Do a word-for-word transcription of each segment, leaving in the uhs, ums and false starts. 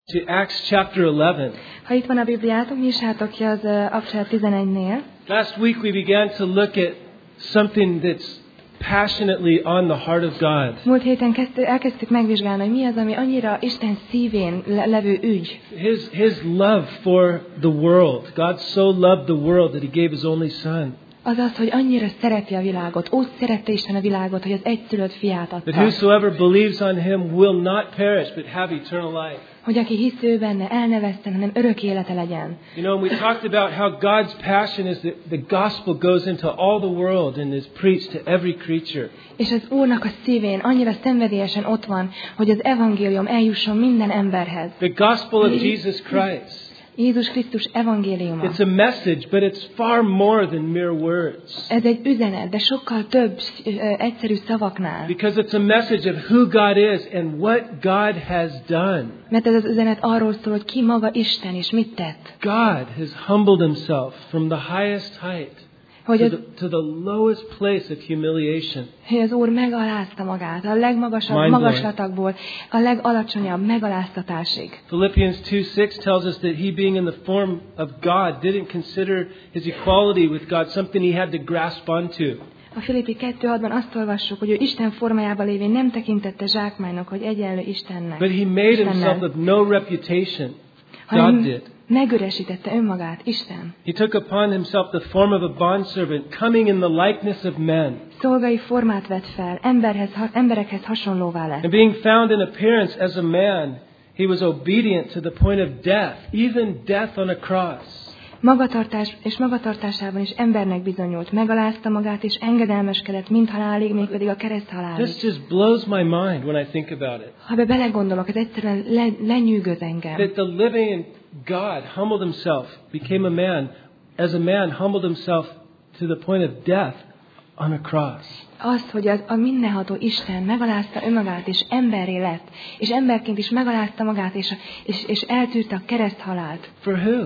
To Acts chapter eleven. Ha itt van a Bibliátok, nyissátok ki az uh, Acts tizenegynél. Last week we began to look at something that's passionately on the heart of God. Múlt héten kezdtük, elkezdtük megvizsgálni, hogy mi az, ami annyira Isten szívén le- levő ügy. His his love for the world. God so loved the world that he gave his only son. Az az, hogy annyira szereti a világot, úgy szerette Isten a világot, hogy az egyszülött fiát That adta. whosoever believes on him will not perish but have eternal life. Hogy aki hisz ő benne, el ne veszten, hanem örök élete legyen. You know, and we talked about how God's passion is that the gospel goes into all the world and is preached to every creature. És az Úrnak a szívén annyira szenvedélyesen ott van, hogy az evangélium eljusson minden emberhez. The gospel of Jesus Christ. Jézus Krisztus evangéliuma. It's a message, but it's far more than mere words. Ez egy üzenet, de sokkal több ö, egyszerű szavaknál. Because it's a message of who God is and what God has done. Mert ez az üzenet arról szól, hogy ki maga Isten és mit tett. God has humbled himself from the highest height Hogy to az, the, to the lowest place of humiliation. hogy az Úr megalázta magát a legmagasabb Mind-blowing. magaslatokból a legalacsonyabb megaláztatásig. Philippians two six tells us that he, being in the form of God, didn't consider his equality with God something he had to grasp onto. A Filippi kettő hatban azt olvassuk, hogy ő Isten formájában lévén nem tekintette zsákmánynak, hogy egyenlő Istennek. But he made Istennel, himself of no reputation. God hanem did. megüresítette önmagát, Isten. He took upon himself the form of a bondservant, coming in the likeness of men. Szolgai formát vett fel, emberhez, ha, emberekhez hasonlóvá lett. And being found in appearance as a man, he was obedient to the point of death, even death on a cross. Magatartás és magatartásában is embernek bizonyult, megalázta magát és engedelmeskedett mind halálig, mégpedig a kereszt halálig. This just blows my mind when I think about it. Ha be belegondolok, ez egyszerűen le, lenyűgöz engem. That the living God humbled himself, became a man, as a man humbled himself to the point of death on a cross. Az, hogy az, a mindenható Isten megalázta önmagát, és emberré lett, és emberként is megalázta magát, és, és, és eltűrte a kereszt halált. For who?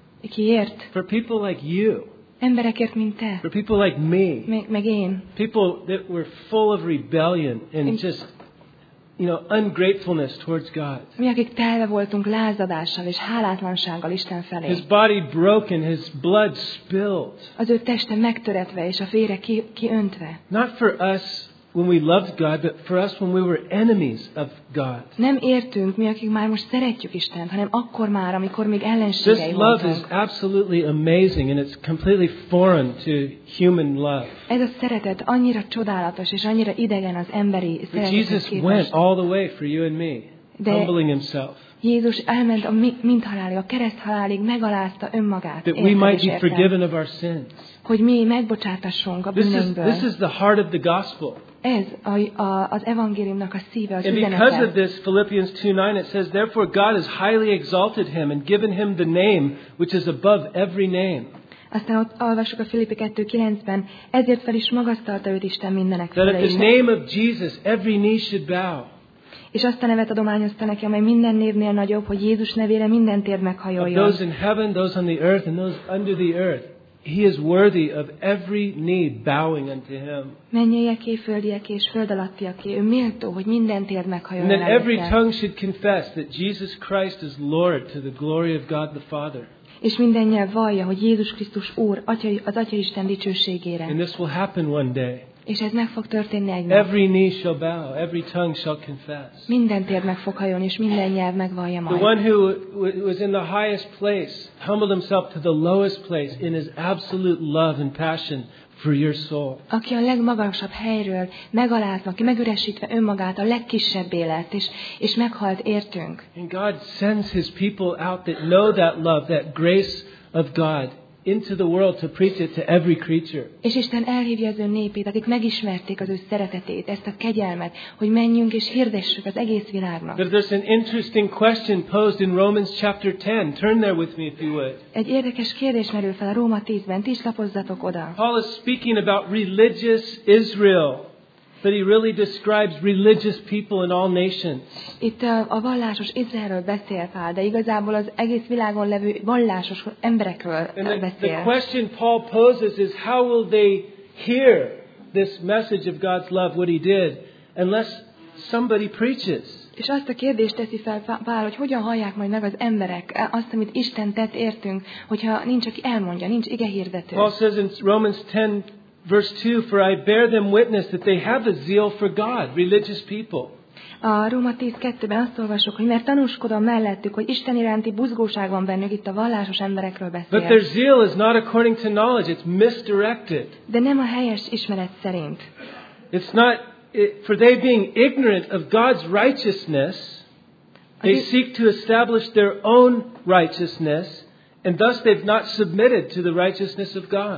Kiért? For people like you. Emberekért, mint te, For people like me. meg, meg én. People that were full of rebellion and just, you know, ungratefulness towards God. Mi, akik telve voltunk lázadással és hálátlansággal Isten felé. His body broken, his blood spilled. Az ő teste megtöretve, és a vére ki, kiöntve. Not for us when we loved God, but for us when we were enemies of God. Nem értünk, mi, akik már most szeretjük Istent, hanem akkor már, amikor még This ellenségei love is voltunk. absolutely amazing, and it's completely foreign to human love. Ez a szeretet annyira csodálatos, és annyira idegen az emberi But szeretethez Jesus went képest. all the way for you and me, De- humbling himself, Jézus elment a mi- mindhalálig, a kereszt halálig, megalázta önmagát. that we érted might és be értem. forgiven of our sins. Hogy mi megbocsátassunk a This is, bűnönkből. this is the heart of the gospel. Ez a, a, az evangéliumnak a szíve, az And because üzenete. of this, Philippians two nine, it says, "Therefore God has highly exalted him and given him the name which is above every name." Aztán ott olvassuk a Filippi kettő kilencben, ezért fel is magasztalta őt Isten mindenek That at fölé. the name of Jesus every knee should bow. És azt a nevet adományozta neki, amely minden névnél nagyobb, hogy Jézus nevére minden térd Of meghajoljon. those in heaven, those on the earth, and those under the earth. He is worthy of every knee bowing unto him. Mennyieké, földieké és föld alattiaké, ő méltó, hogy minden térd And meghajoljon that every előtte. tongue should confess that Jesus Christ is Lord to the glory of God the Father. És minden nyelv vallja, hogy Jézus Krisztus Úr, Atya, az Atya Isten dicsőségére. And this will happen one day. És ez meg fog történni egy nap. Every knee shall bow, every tongue shall confess. Minden térd meg fog hajolni, és minden nyelv megvallja The majd. one who w- was in the highest place humbled himself to the lowest place in his absolute love and passion for your soul. Aki a legmagasabb helyről megalázva, aki megüresítve önmagát, a legkisebb élet, és, és meghalt értünk. And God sends his people out that know that love, that grace of God into the world to preach it to every creature. És Isten elhívja az ő népét, akik megismerték az ő szeretetét, ezt a kegyelmet, hogy menjünk és hirdessük az egész világnak. But there's an interesting question posed in Romans chapter ten. Turn there with me if you would. Egy érdekes kérdés merül fel a Róma tízben, ti is lapozzatok oda. Paul is speaking about religious Israel, but he really describes religious people in all nations. Itt a, a vallásos Izraelről beszél Pál, de igazából az egész világon levő vallásos emberekről And the, the beszél. question Paul poses is, how will they hear this message of God's love, what he did, unless somebody preaches? És azt a kérdést teszi fel Pál, hogy hogyan hallják majd meg az emberek azt, amit Isten tett értünk, hogyha nincs, aki elmondja, nincs igehirdető. Paul says in Romans ten, verse two, for I bear them witness that they have a zeal for God, religious people. A Róma tíz kettőben azt olvasok, hogy mert tanúskodom mellettük, hogy Isten iránti buzgóság van bennük, itt a vallásos emberekről But beszél. their zeal is not according to knowledge, it's misdirected. De nem a helyes ismeret szerint. It's not, it, for they being ignorant of God's righteousness, they seek to establish their own righteousness, and thus they've not submitted to the righteousness of God.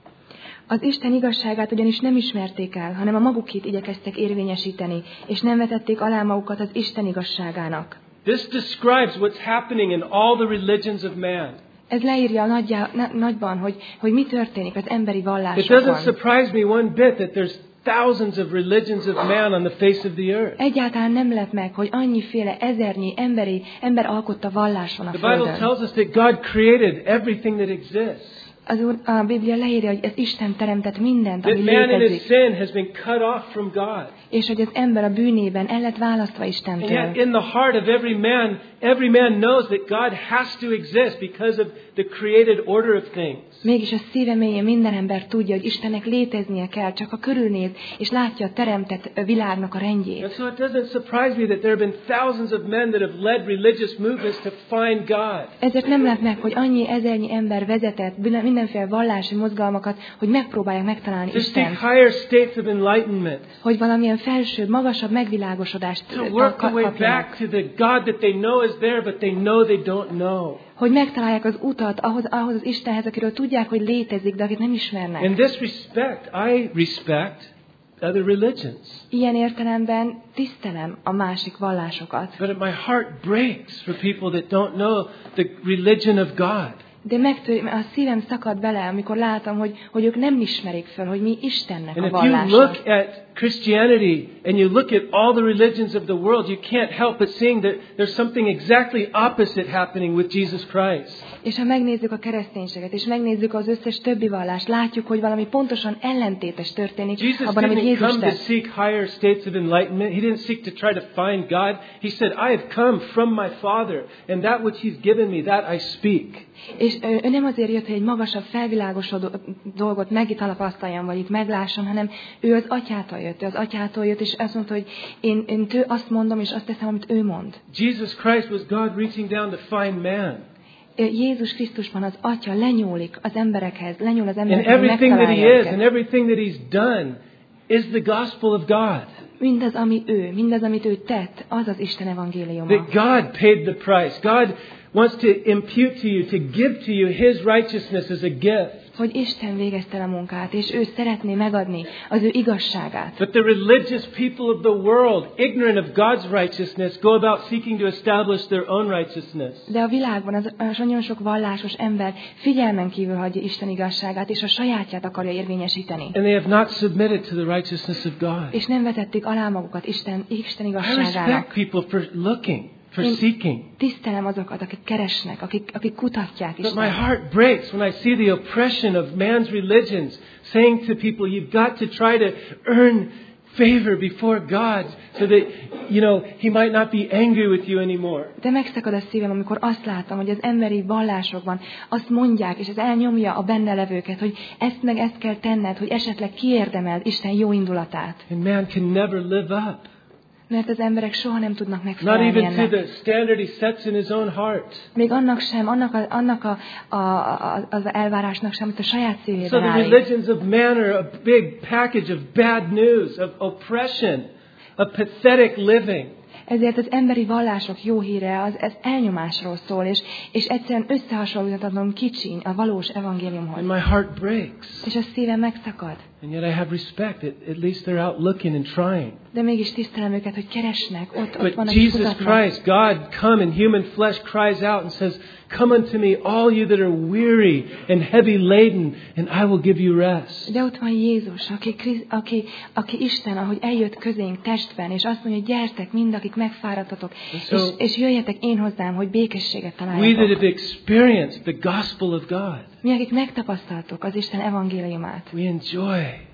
Az Isten igazságát ugyanis nem ismerték el, hanem a magukét igyekeztek érvényesíteni, és nem vetették alá magukat az Isten igazságának. This describes what's happening in all the religions of man. Ez leírja a nagyjá, na, nagyban, hogy, hogy mi történik az emberi It vallásokon. doesn't surprise me one bit that there's thousands of religions of man on the face of the earth. Egyáltalán nem lep meg, hogy annyiféle ezernyi emberi, ember alkotta vallás van a The Bible Földön. tells us that God created everything that exists. Az úr, a Biblia leírja, hogy ez Isten teremtett mindent, That ami man in his létezik, sin has been cut off from God. és hogy az ember a bűnében el lett választva And Istentől. yet in the heart of every man, every man knows that God has to exist because of the created order of things. Mégis a szíve mélyén minden ember tudja, hogy Istennek léteznie kell, csak a körülnéz, és látja a teremtett világnak a And rendjét. so it doesn't surprise me that there have been thousands of men that have led religious movements to find God. Ezért nem lep meg, hogy annyi ezernyi ember vezetett mindenféle vallási mozgalmakat, hogy megpróbálják megtalálni To seek Istent, higher states of enlightenment. hogy valamilyen felsőbb, magasabb megvilágosodást To work their way kapjanak. back to the God that they know is there, but they know they don't know. Hogy megtalálják az utat ahhoz, ahhoz az Istenhez, akiről tudják, hogy létezik, de akit nem ismernek. In this respect, I respect other religions. Ilyen értelemben tisztelem a másik vallásokat. But my heart breaks for people that don't know the religion of God. De megtör, a szívem szakad bele, amikor látom, hogy, hogy ők nem ismerik föl, hogy mi Istennek And a if you vallása. look at Christianity and you look at all the religions of the world, you can't help but seeing that there's something exactly opposite happening with Jesus Christ. És ha megnézzük a kereszténységet, és megnézzük az összes többi vallást, látjuk, hogy valami pontosan ellentétes történik Jesus abban, amit didn't Jézus come to tett. seek higher states of enlightenment. He didn't seek to try to find God. He said, I have come from my Father, and that which He's given me, that I speak. És ő, ő nem azért jött, hogy egy magasabb, felvilágosodó dolgot megtalapasztaljam, vagy itt meglássam, hanem ő az atyától jött, ő az atyától jött, és azt mondta, hogy én, én tő azt mondom, és azt teszem, amit ő mond. Jesus Christ was God reaching down to find man. Jézus Krisztusban az Atya lenyúlik az emberekhez, lenyúl az And emberekhez, hogy everything that megtalálja He is and őket. everything that He's done is the gospel of God. Mindaz, ami ő, mindaz, amit ő tett, az az Isten evangéliuma. That God paid the price. God wants to impute to you, to give to you His righteousness as a gift. Hogy Isten végezte el a munkát, és ő szeretné megadni az ő igazságát. But the religious people of the world, ignorant of God's righteousness, go about seeking to establish their own righteousness. De a világban az, az nagyon sok vallásos ember figyelmen kívül hagyja Isten igazságát, és a sajátját akarja érvényesíteni. And they have not submitted to the righteousness of God. És nem vetették alá magukat Isten, Isten I respect igazságának. people for looking, for Én seeking. tisztelem azokat, akik keresnek, akik, akik kutatják But my Istent. heart breaks when I see the oppression of man's religions, saying to people, you've got to try to earn favor before God so that, you know, He might not be angry with you anymore. De megszakad a szívem, amikor azt látom, hogy az emberi vallásokban azt mondják, és ez elnyomja a benne levőket, hogy ezt meg ezt kell tenned, hogy esetleg kiérdemeld Isten jó indulatát. And man can never live up. Mert az emberek soha nem tudnak Not megfelelni even to ennek. the standard He sets in His own heart. Még annak sem, annak, a, annak a, a, a, az elvárásnak sem, amit a saját So szívében the állít. religions of man are a big package of bad news, of oppression, of pathetic living. Ezért az emberi vallások jó híre az ez elnyomásról szól, és, és egyszerűen összehasonlíthatatlanul kicsiny a valós evangéliumhoz. And my heart breaks. És a szívem megszakad. And yet I have respect that at least they're out looking and trying. De mégis tisztelem őket, hogy keresnek, ott, ott But vannak és Jesus kutatnak. Christ, God come in human flesh, cries out and says, come unto me, all you that are weary and heavy laden, and I will give you rest. De ott van Jézus, aki, Krisz- aki, aki Isten, ahogy eljött közénk testben, és azt mondja, hogy gyertek mind, akik megfáradtatok, So- és, és jöjjetek én hozzám, hogy békességet We that találjatok. have experienced the gospel of God, Mi, akik megtapasztaltok az Isten evangéliumát, we enjoy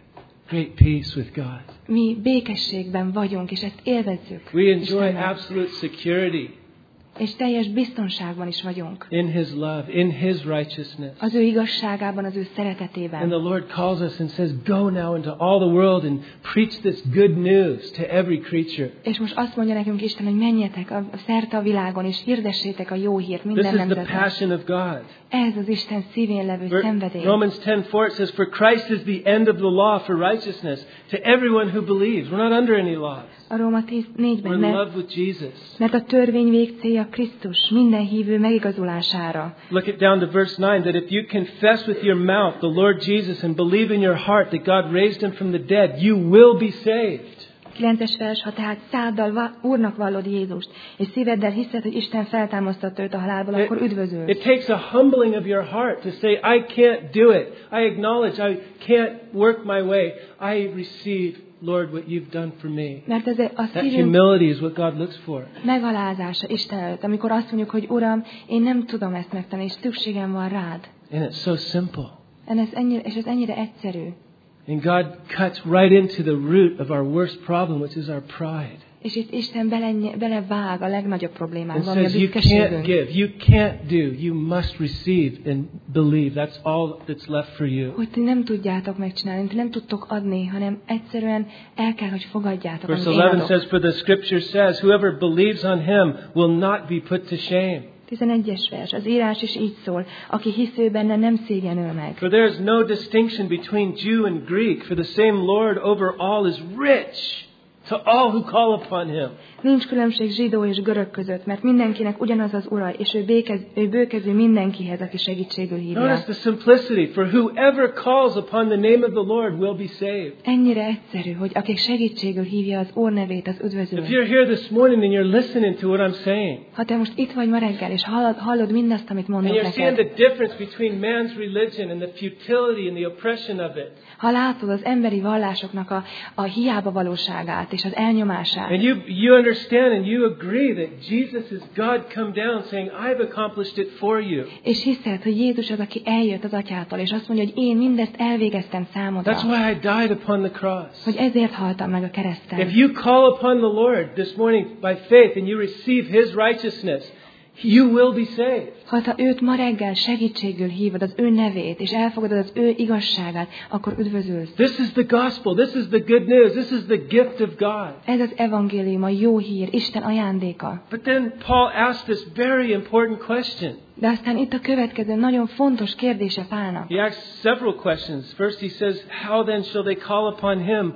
great peace with God. Mi békességben vagyunk, és ezt élvezzük. We enjoy Istennel. absolute security És teljes biztonságban is vagyunk. in His love, in His righteousness. Az ő igazságában, az ő And szeretetében. the Lord calls us and says, go now into all the world and preach this good news to every creature. És most azt mondja nekünk Isten, hogy menjetek a, a szerte a világon, és hirdessétek a jó hírt This minden is the nemzetre. passion of God. Ez az Isten szívén levő Ver- szenvedély. Romans ten four it says, for Christ is the end of the law for righteousness to everyone who believes. We're not under any laws. A Róma tíz négyben, We're in mert, love with Jesus. mert a törvény végcélja Krisztus minden hívő megigazulására. Look at down to verse nine, that if you confess with your mouth the Lord Jesus and believe in your heart that God raised Him from the dead, you will be saved. kilences vers, ha tehát száddal va- Úrnak vallod Jézust, és szíveddel hiszed, hogy Isten feltámasztatta őt a halálból, akkor üdvözölsz. It takes a humbling of your heart to say, I can't do it. I acknowledge I can't work my way. I receive, Lord, what you've done for me. Mert ez a That szívünk humility is what God looks for. megalázása Isten előtt, amikor azt mondjuk, hogy Uram, én nem tudom ezt megtenni, és szükségem van rád. And it's so simple. Ez ennyire, és ez ennyire egyszerű. And God cuts right into the root of our worst problem, which is our pride. És itt Isten bele, belevág a legnagyobb And problémánkba, ami a says, you can't büszkeségünk. give, you can't do, you must receive and believe. That's all that's left for you. Hogy ti nem tudjátok megcsinálni, ti nem tudtok adni, hanem egyszerűen el kell, hogy fogadjátok, Verse amit én eleven adok. says, for the scripture says, whoever believes on Him will not be put to shame. tizenegyes vers, az írás is így szól, aki hisz ő benne, nem szégyenül meg. For there is no distinction between Jew and Greek, for the same Lord over all is rich to all who call upon Him. Nincs különbség zsidó és görög között, mert mindenkinek ugyanaz az Ura, és ő, békez, ő bőkező mindenkihez, aki segítségül hívja. Notice the simplicity, for whoever calls upon the name of the Lord will be saved. Ennyire egyszerű, hogy aki segítségül hívja az Úr nevét, az üdvözül. If you're here this morning and you're listening to what I'm saying, Ha te most itt vagy ma reggel, és hallod, hallod mindazt, amit and mondok you're seeing neked, the difference between man's religion and the futility and the oppression of it, ha látod az emberi vallásoknak a, a hiába valóságát és az elnyomását, and you, you understand and you agree that Jesus is God come down saying, I've accomplished it for you. és hiszed, hogy Jézus az, aki eljött az Atyától, és azt mondja, hogy én mindezt elvégeztem számodra, That's why I died upon the cross. hogy ezért haltam meg a kereszten. If you call upon the Lord this morning by faith and you receive His righteousness, you will be saved. Ha te őt ma reggel segítségül hívod, az ő nevét, és elfogadod az ő igazságát, akkor üdvözülsz. This is the gospel. This is the good news. This is the gift of God. Ez az evangélium, a jó hír, Isten ajándéka. But then Paul asked this very important question. De aztán itt a következő nagyon fontos kérdése Pálnak. He asks several questions. First he says, how then shall they call upon Him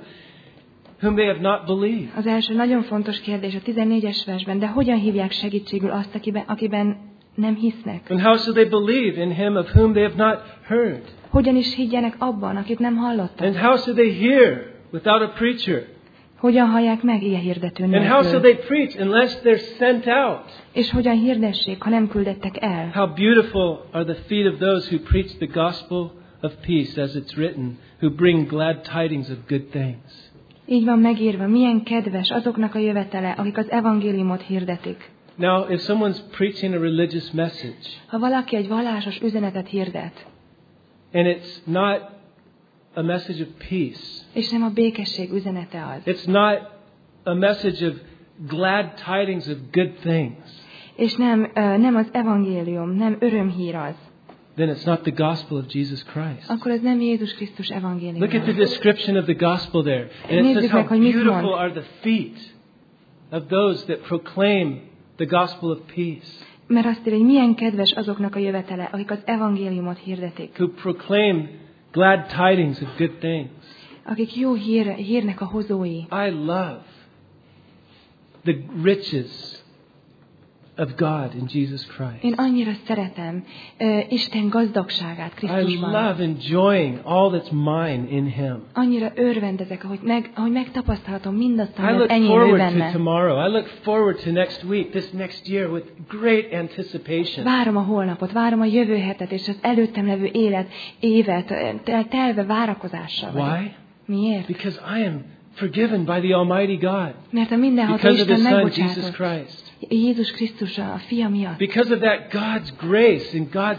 whom they have not believed? Az első nagyon fontos kérdés a tizennégyes versben, de hogyan hívják segítségül azt, akiben, akiben nem hisznek? And how shall they believe in Him of whom they have not heard? Hogyan is higgyenek abban, akit nem hallottak? And how shall they hear without a preacher? Hogyan hallják meg ilyen hirdető And how shall nélkül? they preach unless they're sent out? És hogyan hirdessék, ha nem küldettek el? How beautiful are the feet of those who preach the gospel of peace, as it's written, who bring glad tidings of good things. Így van megírva, milyen kedves azoknak a jövetele, akik az evangéliumot hirdetik. Now, if someone's preaching a religious message, Ha valaki egy vallásos üzenetet hirdet, and it's not a message of peace, és nem a békesség üzenete az, it's not a message of glad tidings of good things, és nem, ö, nem az evangélium, nem örömhír az, then it's not the gospel of Jesus Christ. akkor ez nem Jézus Krisztus Look at the evangéliuma. description of the gospel there. And it says Nézzük how meg, hogy mit beautiful mond. are the feet of those that proclaim the gospel of peace, Mert azt írja, hogy milyen kedves azoknak a jövetele, akik az evangéliumot hirdetik, who proclaim glad tidings of good things. akik jó hír, hírnek a hozói. I love the riches of God in Jesus Christ. Én annyira szeretem uh, Isten gazdagságát I Krisztusban. love enjoying all that's mine in Him. Annyira örvendezek, ahogy, meg, ahogy megtapasztalhatom mindazt, I ami az look enyém ő forward to benne. tomorrow. I look forward to next week, this next year with great anticipation. Várom a holnapot, várom a jövő hetet, és az előttem levő élet, évet, tel- telve várakozással vagyok. Why? Miért? Because I am forgiven by the Almighty God. Mert a mindenható Because of His Isten Son, Jesus megbocsátott. Christ. Jézus Krisztus a fia miatt. Because of that God's grace and God's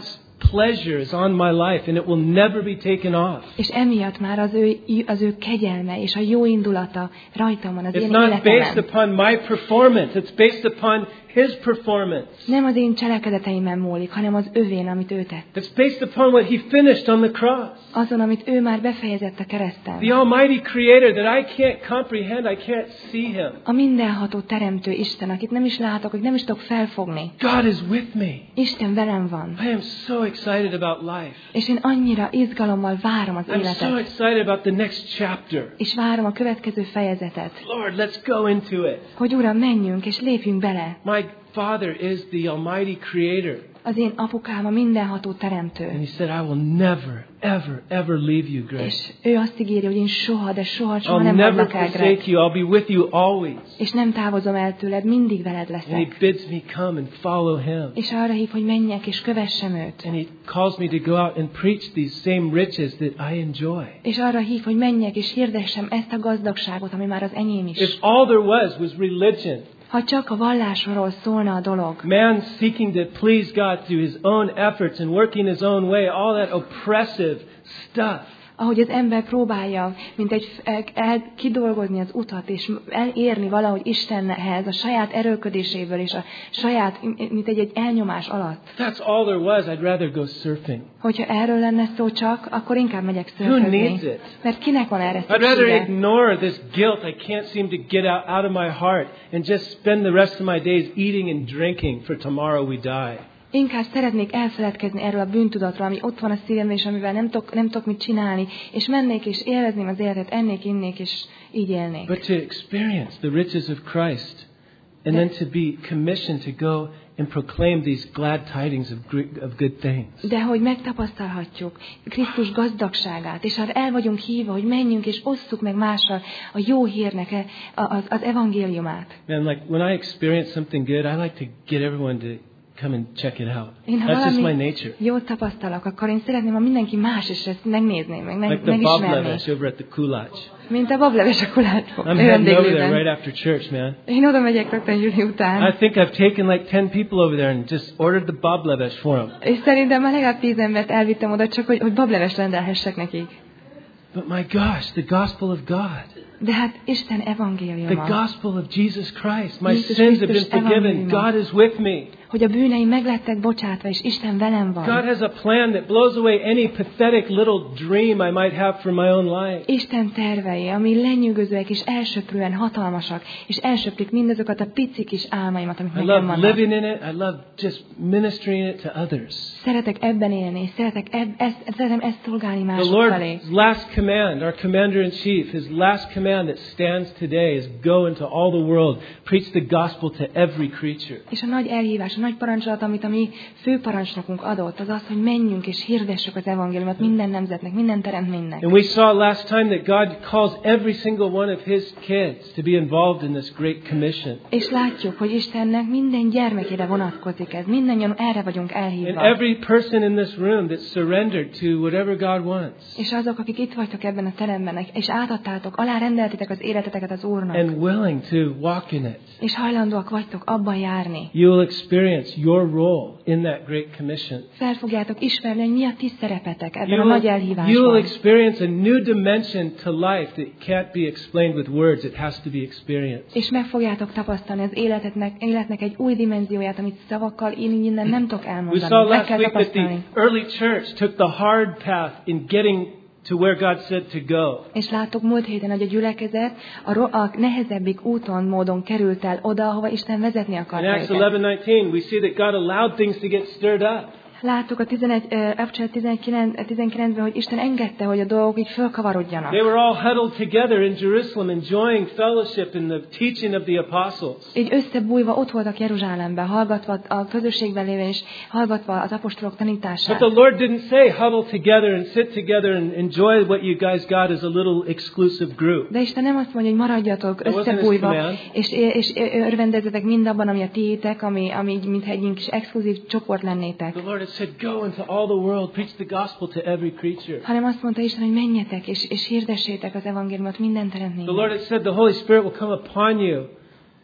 pleasure is on my life and it will never be taken off. És emiatt már az ő, az ő kegyelme és a jó indulata rajtam van az It's én not based életemben. upon my performance. It's based upon His performance. Nem az én cselekedeteimen múlik, hanem az övén, amit ő tett. It's based upon what He finished on the cross. Azon, amit ő már befejezett a kereszten. The Almighty Creator that I can't comprehend, I can't see Him. A mindenható teremtő Isten, akit nem is látok, akit nem is tudok felfogni. God is with me. Isten velem van. I am so excited about life. És én annyira izgalommal várom az I'm so életet. excited about the next chapter. És várom a következő fejezetet. Lord, let's go into it. Hogy Uram, menjünk és lépjünk bele. My Father is the Almighty Creator. Az én apukám a mindenható And teremtő. He said, I will never, ever, ever leave you, Greg. És ő azt ígéri, hogy én soha, de soha, soha I'll nem never hagylak el, forsake Greg. you. I'll be with you always. És nem távozom el tőled, mindig veled And He leszek. bids me come and follow Him. És arra hív, hogy menjek és kövessem őt. And He calls me to go out and preach these same riches that I enjoy. És arra hív, hogy menjek és hirdessem ezt a gazdagságot, ami már az enyém is. If all there was was religion, Ha csak a vallásról szólna a dolog, man seeking to please God through his own efforts and working his own way, all that oppressive stuff, ahogy az ember próbálja, mint egy el, kidolgozni az utat, és elérni valahogy Istenhez a saját erőködéséből, és a saját, mint egy, egy elnyomás alatt. that's all there was. I'd rather go surfing. Hogyha erről lenne szó csak, akkor inkább megyek Who needs szörfözni. it? Mert kinek van erre I'd rather szüksége? ignore this guilt I can't seem to get out, out of my heart and just spend the rest of my days eating and drinking for tomorrow we die. Inkább szeretnék elfeledkezni erről a bűntudatról, ami ott van a szívemben, és amivel nem tudok, nem tudok mit csinálni, és mennék és élvezném az életet, ennék, innék, és így élnék. But to experience the riches of Christ and then to be commissioned to go and proclaim these glad tidings of, gr- of good things. De hogy megtapasztalhatjuk Krisztus gazdagságát, és arra el vagyunk hívva, hogy menjünk és osszuk meg mással a jó hírnek az, az evangéliumát. Man, like when I experience something good, I like to get everyone to come and check it out. Én, ha That's just my valami nature. jót tapasztalok, akkor én szeretném, ha mindenki más is ezt megnézné, meg, meg Like the megismerné. bableves over at the Kulach. Mint a bableves a kulácsok. I'm heading over there right after church, man. Én oda megyek rögtön Júli után. I think I've taken like ten people over there and just ordered the bableves for them. És szerintem már legalább tíz embert elvittem oda, csak hogy, hogy bableves rendelhessek nekik. But my gosh, the gospel of God. De hát Isten The evangéliuma, gospel of Jesus Christ. My Jézus sins have been Krisztus forgiven. evangéliuma. God is with me. hogy a bűneim meglettek bocsátva, és Isten velem van. God has a plan that blows away any pathetic little dream I might have for my own life. Isten tervei, ami lenyűgözőek és elsöprően hatalmasak, és elsöprik mindazokat a pici kis álmaimat, amik I nekem love vannak. living in it. I love just ministering it to others. Szeretek ebben élni, és szeretek eb, ezt, szeretem ezt szolgálni The mások felé. Lord's last command, our commander-in-chief, his last command that stands today is go into all the world, preach the gospel to every creature. És a nagy elhívás, a nagy parancsolat, amit a mi főparancsnokunk adott, az az, hogy menjünk és hirdessük az evangéliumot minden nemzetnek, minden teremtménynek. And we saw last time that God calls every single one of his kids to be involved in this great commission. És látjuk, hogy Istennek minden gyermekére vonatkozik ez. Mindannyian erre vagyunk And elhívva. every person in this room that surrendered to whatever God wants. És azok, akik itt vagytok ebben a teremben, és átadtátok, alárendeltitek az életeteket az Úrnak, And willing to walk in it. és hajlandóak vagytok abban járni. You will experience your role in that great commission. Fel fogjátok ismerni, hogy mi a ti szerepetek ebben You a nagy will, you will elhívásban. experience a new dimension to life that can't be explained with words. It has to be experienced. És meg fogjátok tapasztalni az életetnek, életnek egy új dimenzióját, amit szavakkal én innen nem tudok We elmondani. saw Meg last kell week that tapasztalni. the early church took the hard path in getting to where God said to go. És láttuk múlt héten, hogy a gyülekezet a, ro- a nehezebbik úton, módon került el oda, ahova Isten vezetni In akarta Acts őket. eleven nineteen, we see that God allowed things to get stirred up. Láttuk a tizenegy, uh, Abcsel tizenkilencben, hogy Isten engedte, hogy a dolgok így fölkavarodjanak. They were all huddled together in Jerusalem, enjoying fellowship in the teaching of the apostles. Így összebújva ott voltak Jeruzsálemben, hallgatva a közösségben lévén, és hallgatva az apostolok But tanítását. the Lord didn't say huddle together and sit together and enjoy what you guys got as a little exclusive group. De Isten nem azt mondja, hogy maradjatok That wasn't his összebújva, command. és, és örvendezzetek mindabban, ami a tiétek, ami, ami mintha egy kis exkluzív csoport lennétek. The Lord had said, go into all the world, preach the gospel to every creature. Hanem azt mondta Isten, hogy menjetek, és, és hirdessétek az evangéliumot minden The Lord teremtménynek. had said, the Holy Spirit will come upon you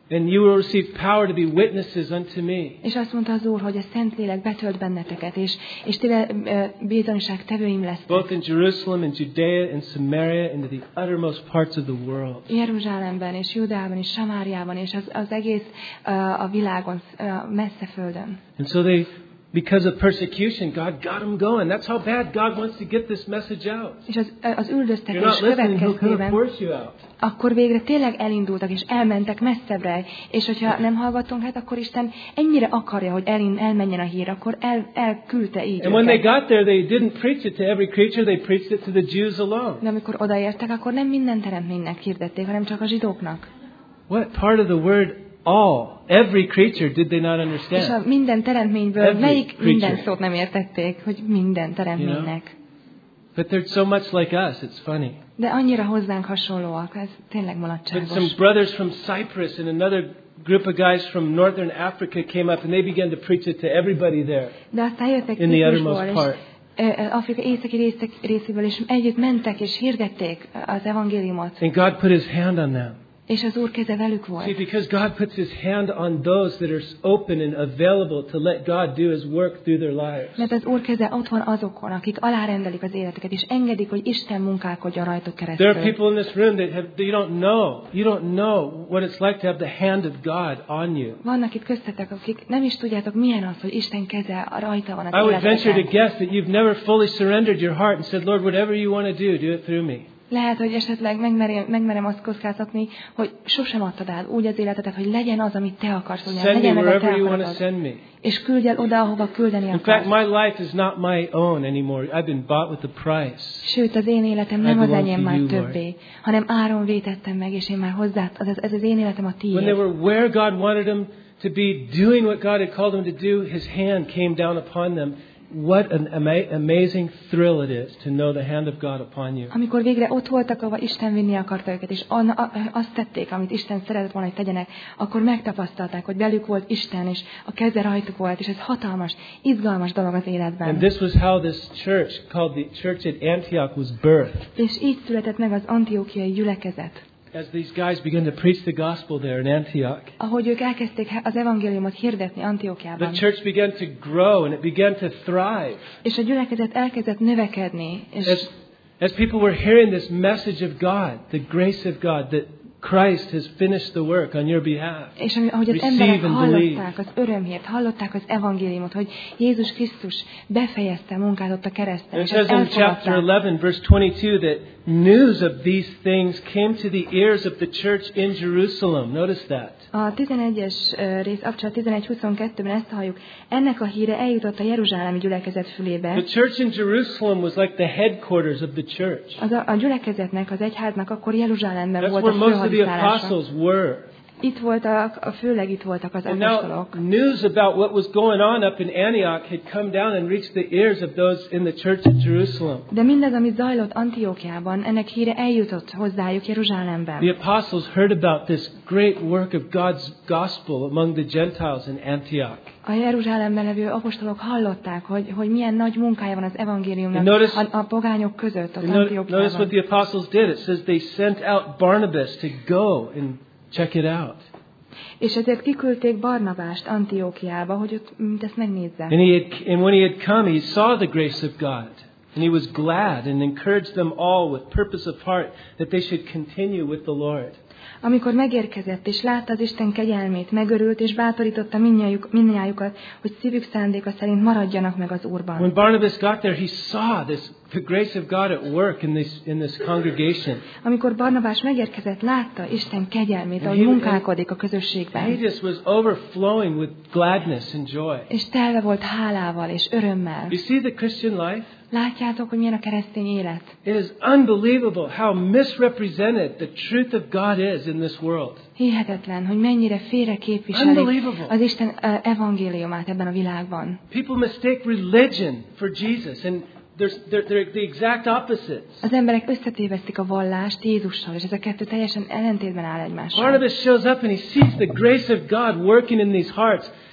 And you will receive power to be witnesses unto me. És azt mondta az Úr, hogy a Szentlélek betölt benneteket, és, és ti bizonyság tevőim lesztek. Both in Jerusalem and Judea and Samaria and to the uttermost parts of the world. Jeruzsálemben és Judában és Samáriában és az, az egész uh, a világon, uh, messze földön. And so they, because of persecution, God got them going. That's how bad God wants to get this message out. És az, az üldöztetés You're not listening, He'll kind of következtében force you out. akkor végre tényleg elindultak, és elmentek messzebbre, és hogyha nem hallgattunk, hát akkor Isten ennyire akarja, hogy el, elmenjen a hír, akkor el, elküldte így And when they őket. got there, they didn't preach it to every creature, they preached it to the Jews alone. De amikor odaértek, akkor nem minden teremtménynek hirdették, hanem csak a zsidóknak. What part of the word all, every creature, did they not És understand? a minden teremtményből Every melyik creature. minden szót nem értették, hogy minden teremtménynek. But they're so much like us, it's funny. De annyira hozzánk hasonlóak, ez tényleg But mulatságos. some brothers from Cyprus and another group of guys from northern Africa came up and they began to preach it to everybody there De aztán jöttek in the Ciprusból, uttermost és part. ö, Afrika északi részek, részéből, és együtt mentek, és hirdették az evangéliumot. And God put His hand on them. És az Úr keze velük See, volt. because God puts His hand on those that are open and available to let God do His work through their lives. Mert az Úr keze ott van azokon, akik alárendelik az életüket, és engedik, hogy Isten munkálkodjon rajtuk There keresztül. are people in this room that have, you don't know. You don't know what it's like to have the hand of God on you. Vannak itt köztetek, akik nem is tudjátok, milyen az, hogy Isten keze rajta van az I would venture to életeken. guess that you've never fully surrendered your heart and said, Lord, whatever you want to do, do it through me. Lehet, hogy esetleg megmerem, megmerem azt kockáztatni, hogy sosem adtad át úgy az életedet, hogy legyen az, amit te akarsz, hogy Send me legyen meg a te wherever you want to akaratod. send me. És küldj el oda, ahova küldeni In fact, akarsz. my life is not my own anymore. I've been bought with a price. Sőt, az én életem I nem az belong enyém to már you, többé, hanem áron vétettem meg, és én már hozzá, ez, ez az én életem a When they tiéd. were where God wanted them to be, doing what God had called them to do, His hand came down upon them. What an ama- amazing thrill it is to know the hand of God upon you. Amikor végre ott voltak, ahova Isten vinni akarta őket, és an, a, azt tették, amit Isten szeretett volna, hogy tegyenek, akkor megtapasztalták, hogy velük volt Isten, és a keze rajtuk volt, és ez hatalmas, izgalmas dolog az And életben. this was how this church, called the Church at Antioch, was birthed. És így született meg az antiókiai gyülekezet. As these guys began to preach the gospel there in Antioch, Ahogy ők elkezdték az evangéliumot hirdetni the Antiókiában, church began to grow and it began to thrive. és a gyülekezet elkezdett növekedni, és As, as people were hearing this message of God, the grace of God, that Christ has finished the work on your behalf. És ami, ahogy az Receive emberek and hallották az örömhírt, hallották az evangéliumot, hogy Jézus Krisztus befejezte a munkát ott a kereszten, And it és ezt says in chapter elfogadták. eleven, verse twenty-two, that news of these things came to the ears of the church in Jerusalem. Notice that. A tizenegyes ö, rész, Abcsát tizenegy huszonkettőben ezt halljuk. Ennek a híre eljutott a jeruzsálemi gyülekezet fülébe. The church in Jerusalem was like the headquarters of the church. Az a, a gyülekezetnek, az egyháznak akkor Jeruzsálemben That's volt where a most of the főhadiszállása. apostles were. Itt voltak, a főleg itt voltak az And now apostolok. news about what was going on up in Antioch had come down and reached the ears of those in the church at Jerusalem. De mindez, ami zajlott Antiókiában, ennek híre eljutott hozzájuk Jeruzsálemben. The apostles heard about this great work of God's gospel among the Gentiles in Antioch. A Jeruzsálemben levő apostolok hallották, hogy, hogy milyen nagy munkája van az evangéliumnak Notice- a, a pogányok között, az And notice, notice what Antiókiában. the apostles did. It says they sent out Barnabas to go and check it out. És ezért kiküldték Barnabást Antiókiába, hogy ott mm, ezt megnézze. And he had, and when he had come, he saw the grace of God. And he was glad and encouraged them all with purpose of heart that they should continue with the Lord. Amikor megérkezett, és látta az Isten kegyelmét, megörült, és bátorította mindnyájuk, mindnyájukat, hogy szívük szándéka szerint maradjanak meg az Úrban. When Barnabas got there, he saw this, the grace of God at work in this, in this congregation. Amikor Barnabás megérkezett, látta Isten kegyelmét, ahogy He- munkálkodik a He közösségben. just was overflowing with gladness and joy. És telve volt hálával és örömmel. You see the Christian life? Látjátok, hogy milyen a keresztény élet? It is unbelievable how misrepresented the truth of God is in this world. Hihetetlen, hogy mennyire félre képviselik Unbelievable. az Isten ö, evangéliumát ebben a világban. People mistake religion for Jesus, and there's, they're, they're the exact opposites. Az emberek összetévesztik a vallást Jézussal, és ez a kettő teljesen ellentétben áll egymással. Barnabas shows up and he sees the grace of God working in these hearts.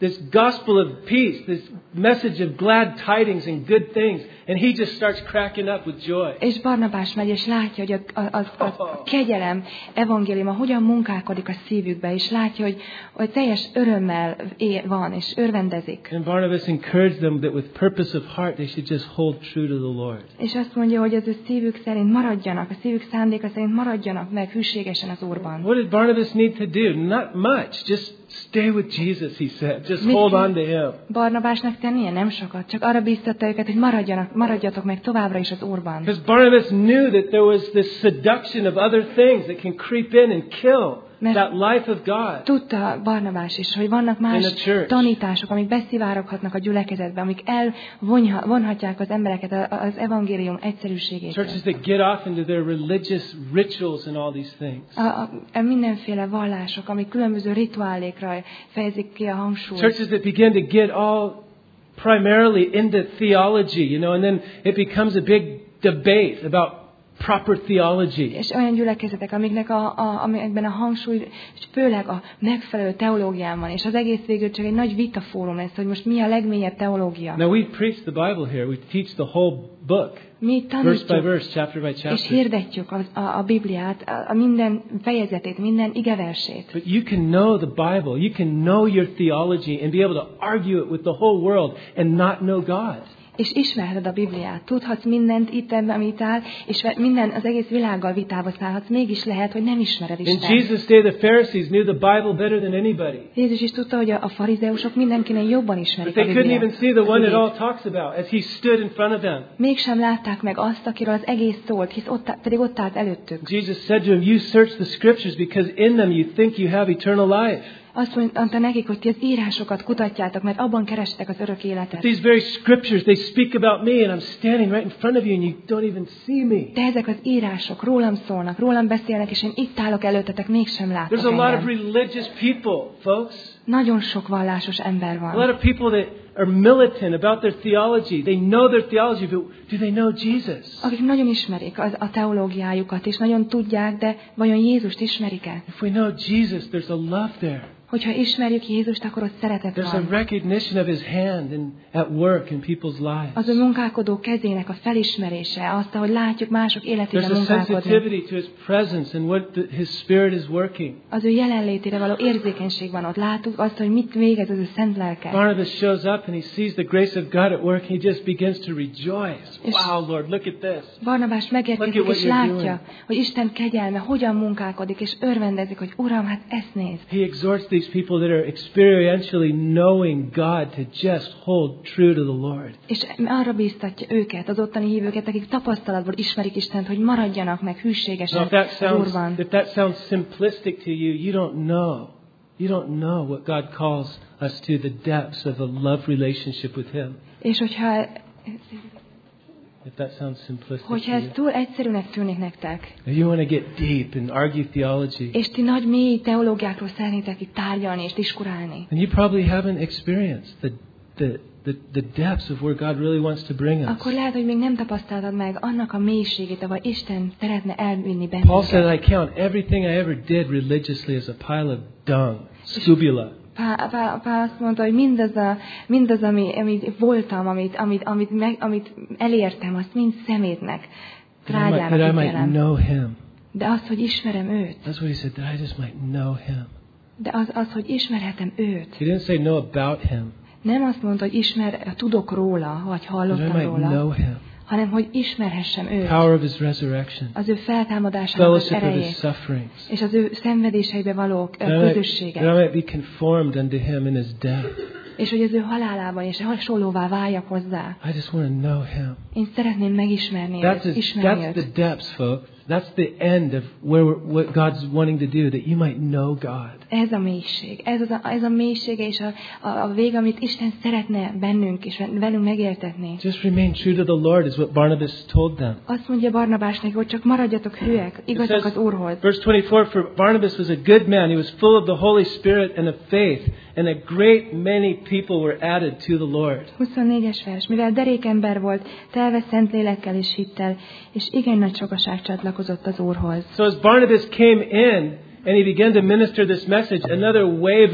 this gospel of peace, this message of glad tidings and good things, and he just starts cracking up with joy. És Barnabás megy, és látja, hogy a, a, a, a kegyelem evangéliuma hogyan munkálkodik a szívükbe, és látja, hogy, hogy teljes örömmel él, van, és örvendezik. And Barnabas encouraged them that with purpose of heart they should just hold true to the Lord. És azt mondja, hogy az ő szívük szerint maradjanak, a szívük szándéka szerint maradjanak meg hűségesen az Úrban. What did Barnabas need to do? Not much. Just stay with Jesus, he said. Just Mit hold kell on to him. Barnabásnak tennie? Nem sokat. Csak arra bíztatta őket, hogy maradjanak, maradjatok meg továbbra is az Úrban. Because Barnabas knew that there was this seduction of other things that can creep in and kill Mert that life of God. Tudta Barnabás is, hogy vannak más tanítások, amik beszivároghatnak a gyülekezetbe, amik elvonhatják az embereket az evangélium egyszerűségétől. Churches that get off into their religious rituals and all these things. A, a, a mindenféle vallások, amik különböző rituálékra fejezik ki a hangsúlyt. Churches that begin to get all primarily into theology, you know, and then it becomes a big debate about proper theology. És olyan gyülekezetek, amiknek a, a, amikben a hangsúly főleg a megfelelő teológián van, és az egész végül csak egy nagy vitafórum lesz, hogy most mi a legmélyebb teológia. Now we preach the Bible here. We teach the whole book. Mi verse by tanítjuk, verse, chapter by chapter. és hirdetjük a, a, a Bibliát, a, a minden fejezetét, minden igeversét. But you can know the Bible. You can know your theology and be able to argue it with the whole world and not know God. És ismerheted a Bibliát, tudhatsz mindent itt ebben, amit áll, és minden, az egész világgal vitába szállhatsz, mégis lehet, hogy nem ismered Istent. In Jesus' day, the Pharisees knew the Bible better than anybody. Jézus is tudta, hogy a, a farizeusok mindenkinek jobban ismerik But a they couldn't Bibliát. even see the one it all talks about as he stood in front of them. Mégsem látták meg azt, akiről az egész szólt, hisz ott, pedig ott állt előttük. Jesus said to him, "You search the scriptures because in them you think you have eternal life." Azt mondta nekik, hogy ti az írásokat kutatjátok, mert abban kerestitek az örök életet. These very scriptures, they speak about me and I'm standing right in front of you and you don't even see me. De ezek az írások rólam szólnak, rólam beszélnek, és én itt állok előttetek, mégsem látok There's a lot of engem. religious people, folks. Nagyon sok vallásos ember A lot van. of people that are militant about their theology. They know their theology, but do they know Jesus? Akik nagyon ismerik az, a teológiájukat, és nagyon tudják, de vajon Jézust ismerik-e? If we know Jesus, there's a love there. Hogyha ismerjük Jézust, akkor ott szeretet There's a van. recognition of his hand in, at work in people's lives. Az ő munkálkodó kezének a felismerése, azt, hogy látjuk mások életében There's a munkálkodni. sensitivity to his presence and what the, his spirit is working. Az ő jelenlétére való érzékenység van ott. Látjuk azt, hogy mit végez az ő szent lelke. Barnabas shows up and he sees the grace of God at work. He just begins to rejoice. Wow, Lord, look at this. Barnabás megérkezik, Look at és what you're látja, doing. hogy Isten kegyelme hogyan munkálkodik, és örvendezik, hogy Uram, hát ezt néz. He exhorts these people that are experientially knowing God to just hold true to the Lord. És arra bíztatja őket, az ottani hívőket, akik tapasztalatból ismerik Istent, hogy maradjanak meg Now, hűségesen if that az sounds, Úrban. if that sounds simplistic to you, you don't know. You don't know what God calls us to, the depths of a love relationship with Him. És hogyha, If that sounds simplistic hogyha to ez you. túl egyszerűnek tűnik nektek, If you want to get deep and argue theology, és ti nagy mély teológiákról szeretnétek itt tárgyalni és diskurálni, then you probably haven't experienced the, the, the, the depths of where God really wants to bring us. akkor lehet, hogy még nem tapasztaltad meg annak a mélységét, ahol Isten szeretne elvinni Paul said, bennünket. I count everything I ever did religiously as a pile of dung, scubula. Pál, Pál, Pál azt mondta, hogy mindaz, a, mindaz ami, amit voltam, amit, amit, amit, meg, amit elértem, azt mind szemétnek, That I, might, that I trágyának might ítélem. know Him. De az, hogy ismerem őt, That's what he said, that I just might know Him. de az, az, hogy ismerhetem őt. He didn't say know about Him, Nem azt mondta, hogy ismer, tudok róla, vagy that I hallottam might róla, know Him. hanem hogy ismerhessem őt. Power of His resurrection, Az ő feltámadásának az fellowship of His erejét, sufferings. és az ő szenvedéseibe való ö, That I, might, közösséget. that I might be conformed unto Him in His death. És hogy az ő halálában és hasonlóvá váljak hozzá. I just want to know Him. Én szeretném megismerni That's, őt, his, ismerni that's the őt. depths, folks. That's the end of where we're, what God's wanting to do, that you might know God. Ez a mélység. Ez, az a, ez a mélysége és a, a, a vég, amit Isten szeretne bennünk és velünk megértetni. Just remain true to the Lord is what Barnabas told them. Azt mondja Barnabásnak, hogy csak maradjatok hűek, It igazak says, az Úrhoz. verse twenty-four, for Barnabas was a good man. He was full of the Holy Spirit and of faith, and a great many people were added to the Lord. huszonnégyes vers. Mivel derék ember volt, telve szent lélekkel és hittel, és igen nagy sokaság csatlakozott az Úrhoz. So as Barnabas came in and he began to minister this message, another wave of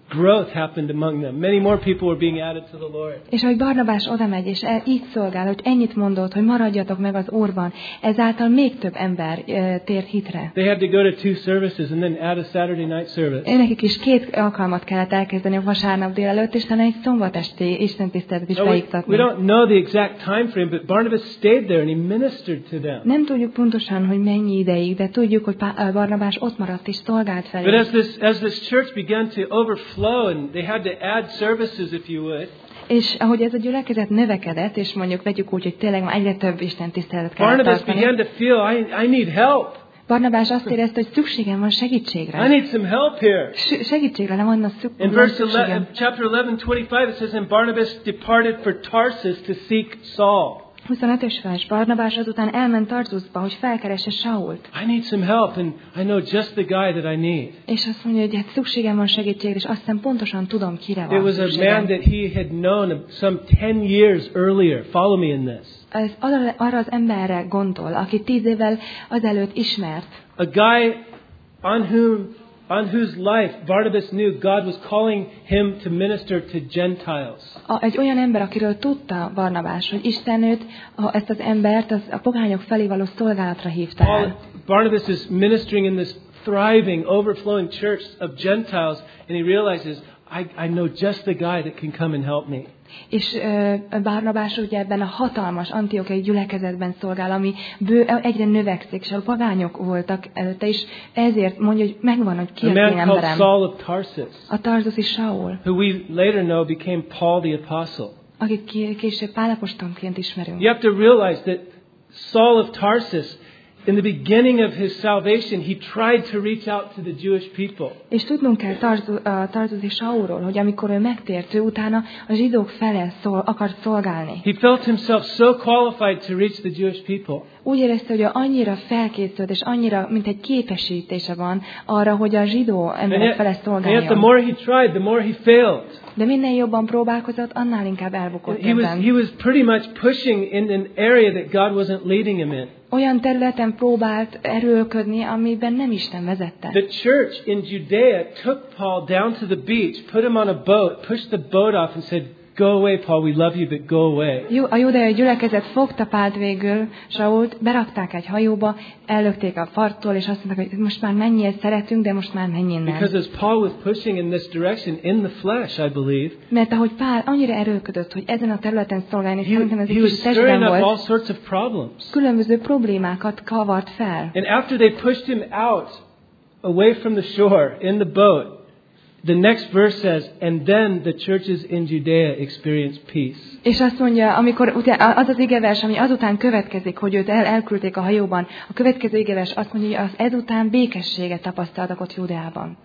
growth happened among them. Many more people were being added to the Lord. És ahogy Barnabás oda megy, és el, így szolgál, hogy ennyit mondott, hogy maradjatok meg az Úrban, ezáltal még több ember e, tér hitre. They had to go to two services and then add a Saturday night service. Nekik is két alkalmat kellett elkezdeni a vasárnap délelőtt, és talán egy szombatesti istentiszteletet is No, we, beiktatni. we don't know the exact time frame, but Barnabas stayed there and he ministered to them. Nem tudjuk pontosan, hogy mennyi ideig, de tudjuk, hogy Barnabás ott maradt és szolgált felé. But as this as this church began to overflow and they had to add services, if you would. És ahogy ez a gyülekezet növekedett, és mondjuk vegyük úgy, hogy tényleg már egyre több Isten tiszteletet kellett Barnabas tartani. began to feel, I, I need help. Barnabás azt érezte, hogy szükségem van segítségre. I need some help here. Segítségre nem van In szükségem. verse eleven, chapter eleven, twenty-five, it says, and Barnabas departed for Tarsus to seek Saul. huszonötös vers. Barnabás azután elment Tarsusba, hogy felkeresse Sault. I need some help, and I know just the guy that I need. És azt mondja, hogy hát szükségem van segítségre, és azt hiszem pontosan tudom, kire It van was a man szükségem. that he had known some ten years earlier. Follow me in this. Ez arra, arra az emberre gondol, aki tíz évvel azelőtt ismert. A guy on whom, on whose life Barnabas knew God was calling him to minister to Gentiles. A, egy olyan ember, akiről tudta Barnabás, hogy Isten őt, a, ezt az embert az, a pogányok felé való szolgálatra hívta el. Paul, Barnabas is ministering in this thriving, overflowing church of Gentiles, and he realizes, I, I know just the guy that can come and help me. És uh, Barnabás ugye ebben a hatalmas antiochiai gyülekezetben szolgál, ami bő, egyre növekszik, és a pagányok voltak előtte, és ezért mondja, hogy megvan, hogy ki A az man én called emberem. Saul of Tarsus, A tarzusi Saul, who we later know became Paul the Apostle. akit később Pál apostolként ismerünk. You have to realize that Saul of Tarsus, in the beginning of his salvation, he tried to reach out to the Jewish people. És tudnunk kell Tarzu, a tarzusi Saulról, hogy amikor ő megtért, ő utána a zsidók fele szol, akart szolgálni. He felt himself so qualified to reach the Jewish people. Úgy érezte, hogy annyira felkészült, és annyira, mint egy képesítése van arra, hogy a zsidó And emberek yet, fele and yet the szolgáljon. more he tried, the more he failed. De minél jobban próbálkozott, annál inkább elbukott He was, ebben. he was pretty much pushing in an area that God wasn't leading him in. Olyan területen próbált erőlködni, amiben nem Isten vezette. The church in Judea took Paul down to the beach, put him on a boat, pushed the boat off and said, go away, Paul, we love you, but go away. Jó, a judeai gyülekezet fogta Pált végül, Sault, berakták egy hajóba, ellökték a parttól, és azt mondták, hogy most már menjél, szeretünk, de most már menj innen. Because as Paul was pushing in this direction, in the flesh, I believe, Mert ahogy Pál annyira erőlködött, hogy ezen a területen szolgálni, és he, szerintem ez he egy was kicsit stirring testben up all volt, sorts of problems. különböző problémákat kavart fel. And after they pushed him out, away from the shore, in the boat, the next verse says, and then the churches in Judea experienced peace. És azt mondja, amikor ugye, az az igevers, ami azután következik, hogy őt el, elküldték a hajóban, a következő igevers azt mondja, hogy az ezután békességet tapasztaltak ott Judeában.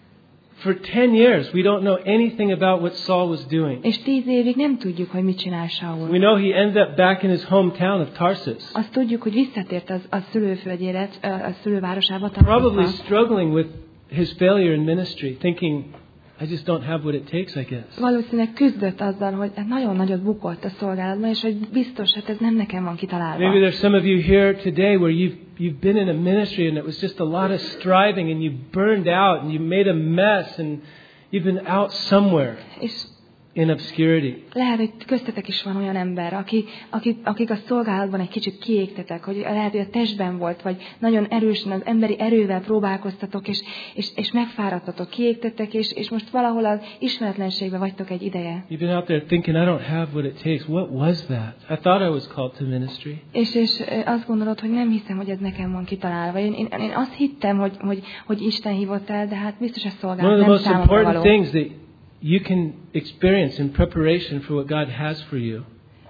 For ten years, we don't know anything about what Saul was doing. És tíz évig nem tudjuk, hogy mit csinál Saul. We know he ended up back in his hometown of Tarsus, Azt tudjuk, hogy visszatért az, a szülőföldjére, a szülővárosába, probably Tarsusba. struggling with his failure in ministry, thinking, I just don't have what it takes, I guess. Valószínűleg küzdött azzal, hogy nagyon nagyot bukott a szolgálatban, és hogy biztos, hogy ez nem nekem van kitalálva. Maybe there's some of you here today where you've you've been in a ministry and it was just a lot of striving and you burned out and you made a mess and you've been out somewhere És in obscurity. lehet, hogy köztetek is van olyan ember, aki, akik, akik a szolgálatban egy kicsit kiégtetek, hogy lehet, hogy a testben volt, vagy nagyon erősen az emberi erővel próbálkoztatok, és, és, és megfáradtatok, kiégtetek, és, és most valahol az ismeretlenségben vagytok egy ideje. You've been out there thinking, I don't have what it takes. What was that? I thought I was called to ministry. És, és azt gondolod, hogy nem hiszem, hogy ez nekem van kitalálva. Én, én, én azt hittem, hogy, hogy, hogy Isten hívott el, de hát biztos a One szolgálat of the nem most számomra important való. things that you can experience in preparation for what God has for you,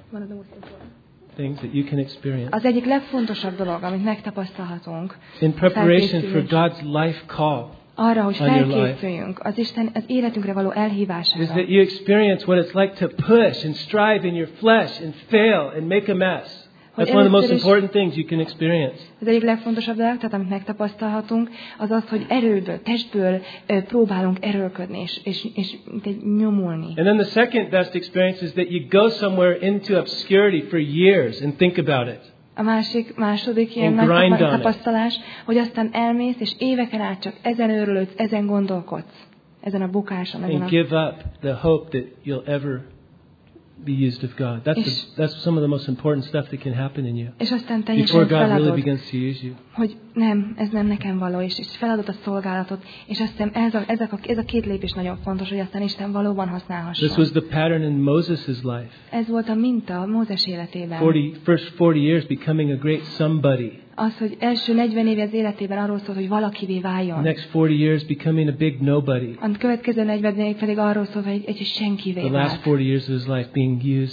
things that you can experience Az egyik legfontosabb dolog, amit megtapasztalhatunk, in preparation for felkészülés. God's life call, arra, hogy on your life. felkészüljünk az Isten az életünkre való is elhívására. that you experience what it's like to push and strive in your flesh and fail and make a mess. That's one of the most important things you can experience. Az egyik legfontosabb dolog, tehát amit megtapasztalhatunk, az az, hogy erőből, testből ö, próbálunk erőlködni és, és, és mint egy nyomulni. And then the second best experience is that you go somewhere into obscurity for years and think about it. A másik, második ilyen And grind nagy on it. tapasztalás, hogy aztán elmész, és éveken át csak ezen őrülődsz, ezen gondolkodsz. ezen a bukáson, ezen and a... give up the hope that you'll ever be used of God. That's És- the, that's some of the most important stuff that can happen in you És aztán before teljesen God really feladod, begins to use you. hogy nem, ez nem nekem való, és, és feladod a szolgálatot, és azt hiszem ez a, ez, a, ez a két lépés nagyon fontos, hogy aztán Isten valóban használhasson. This was the pattern in Moses' life. Ez volt a minta Mózes életében. forty, first forty years becoming a great somebody. Az, hogy első negyven év az életében arról szólt, hogy valakivé The váljon. next forty years becoming a big nobody. A következő negyven év pedig arról szólt, hogy egy, egy senkivé The last vált. forty years of his life being used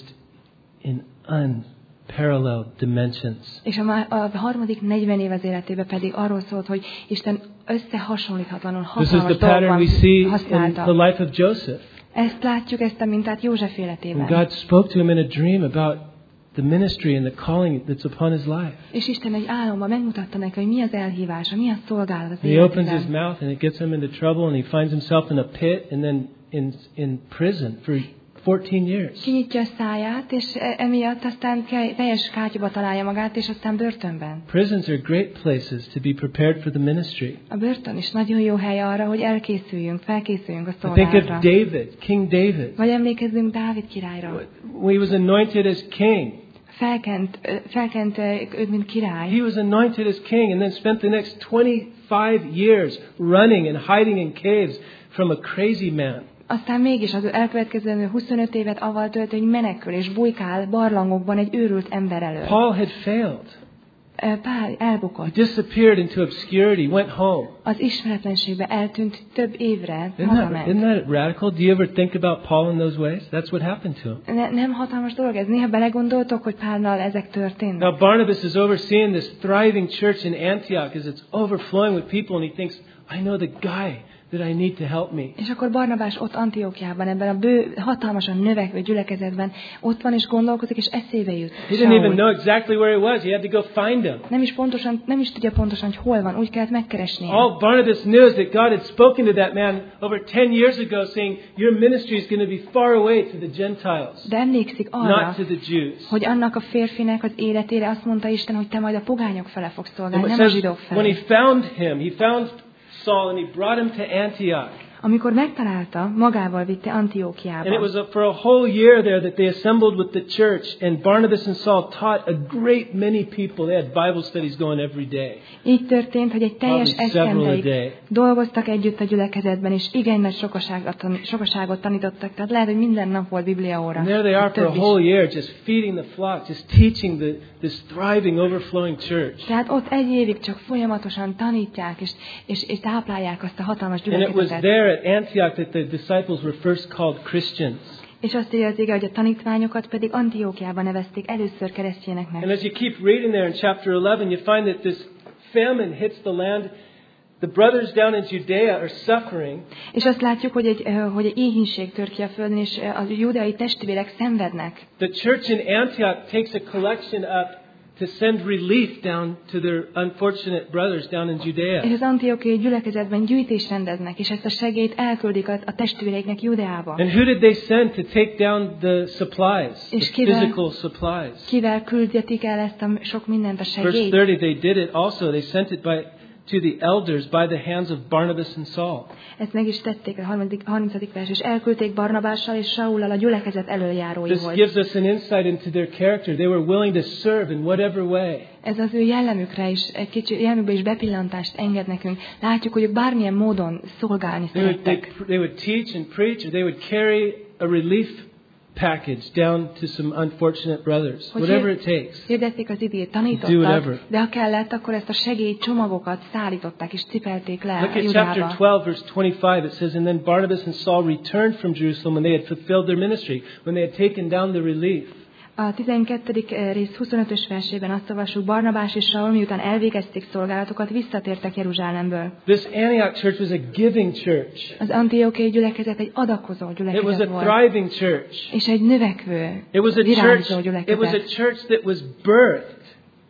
in unparalleled dimensions. És a, má- a harmadik negyven év az életében pedig arról szólt, hogy Isten összehasonlíthatatlanul This is hatalmas the pattern we dolgokban see in használta. the life of Joseph. Ezt látjuk, ezt a mintát József When életében. God spoke to him in a dream about the ministry and the calling that's upon his life. És Isten egy álomban megmutatta neki, hogy mi az elhívása, mi a szolgálat az He opens his életében. mouth and it gets him into trouble and he finds himself in a pit and then in in prison for fourteen years. Kinyitja a száját, és e- emiatt aztán ke- teljes kátyúba találja magát, és aztán börtönben. Prisons are great places to be prepared for the ministry. A börtön is nagyon jó hely arra, hogy elkészüljünk, felkészüljünk a I think of szolgálatra. David, King David. Vagy emlékezzünk Dávid királyra. When he was anointed as king. Felkent, ö, felkent ö, őt, mint király. He was anointed as king and then spent the next twenty-five years running and hiding in caves from a crazy man. Aztán mégis az ő elkövetkező huszonöt évet avval tölt, hogy menekül és bujkál barlangokban egy őrült ember elől. Paul had failed. Ö, Pál He elbukott. disappeared into obscurity, went home. Az ismeretlenségbe eltűnt több évre, Isn't that, hazament. isn't that radical? Do you ever think about Paul in those ways? That's what happened to him. Ne, nem hatalmas dolog ez? Néha belegondoltok, hogy Pállal ezek történnek? Now Barnabas is overseeing this thriving church in Antioch as it's overflowing with people and he thinks, I know the guy that I need to help me. És akkor Barnabás ott Antiókiában, ebben a bő, hatalmasan növekvő gyülekezetben ott van és gondolkozik, és eszébe jut. He didn't even Saul. know exactly where he was. He had to go find him. Nem is pontosan, nem is tudja pontosan, hogy hol van, úgy kellett megkeresnie. All Barnabas knew is that God had spoken to that man over ten years ago saying, your ministry is going to be far away to the Gentiles, De emlékszik arra, not to the Jews. hogy annak a férfinek az életére azt mondta Isten, hogy te majd a pogányok fele fogsz And szolgálni, it nem a says, zsidók when he felé. found him, he found Saul and he brought him to Antioch. Amikor megtalálta, magával vitte And it Antiókiába. was a, for a whole year there that they assembled with the church, and Barnabas and Saul taught a great many people. They had Bible studies going every day. Így történt, hogy egy teljes Probably several a esztendeig day. dolgoztak együtt a gyülekezetben, és igen nagy sokaságot, tan- sokaságot tanítottak, tehát lehet, hogy minden nap volt bibliaóra. And there they are for a Több is. whole year, just feeding the flock, just teaching the, this thriving, overflowing church. Tehát ott egy évig csak folyamatosan tanítják, és, és, és táplálják azt a hatalmas And it was gyülekezetet. there at Antioch that the disciples were first called Christians. És azt írja az ige, hogy a tanítványokat pedig Antiókiában nevezték először And keresztjéneknek. as you keep reading there in chapter eleven, you find that this famine hits the land. The brothers down in Judea are suffering. És azt látjuk, hogy egy, ö, hogy egy éhínség tör ki a földön, és ö, a judeai testvérek szenvednek. The church in Antioch takes a collection up to send relief down to their unfortunate brothers down in És Judea. az antiókiai gyülekezetben gyűjtést rendeznek, és ezt a segélyt elküldik a, a testvéreiknek Judeába. And who did they send to take down the supplies, És the kivel- physical supplies? Kivel küldetik el ezt a sok mindent, a Verse segélyt? thirty, they did it also. They sent it by to the elders by the hands of Barnabas and Saul. Ezt meg is tették a harmincadik harmincadik vers, és elküldték Barnabással és Saullal a gyülekezet elöljárói This volt. gives us an insight into their character. They were willing to serve in whatever way. Ez az ő jellemükre is, egy kicsi jellemükbe is bepillantást enged nekünk. Látjuk, hogy ők bármilyen módon szolgálni They would, they, szerettek. they would teach and preach, or they would carry a relief package down to some unfortunate brothers. Hogy Whatever hir- it takes. Hirdették az igét, Do tanítottak, whatever. de ha kellett, akkor ezt a segélycsomagokat szállították és cipelték le Look a at chapter Judába. twelve, verse twenty-five. It says, and then Barnabas and Saul returned from Jerusalem when they had fulfilled their ministry, when they had taken down the relief. A tizenkettedik rész huszonötös versében azt olvassuk, Barnabás és Saul miután elvégezték szolgálatokat, visszatértek Jeruzsálemből. This Antioch church was a giving church. Az antiókiai gyülekezet egy adakozó It was gyülekezet a volt, thriving church. és egy növekvő, It was a virágzó church. It was a gyülekezet. church that was birthed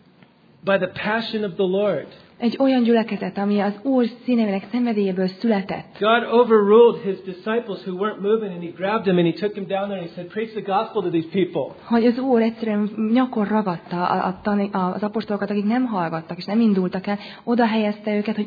by the passion of the Lord. Egy olyan gyülekezet, ami az Úr színének szenvedélyéből született. God overruled his disciples who weren't moving, and he grabbed them and he took them down there and he said, preach the gospel to these people. Hogy az Úr egyszerűen nyakon ragadta a, a tani, a, az apostolokat, akik nem hallgattak és nem indultak el, oda helyezte őket, hogy itt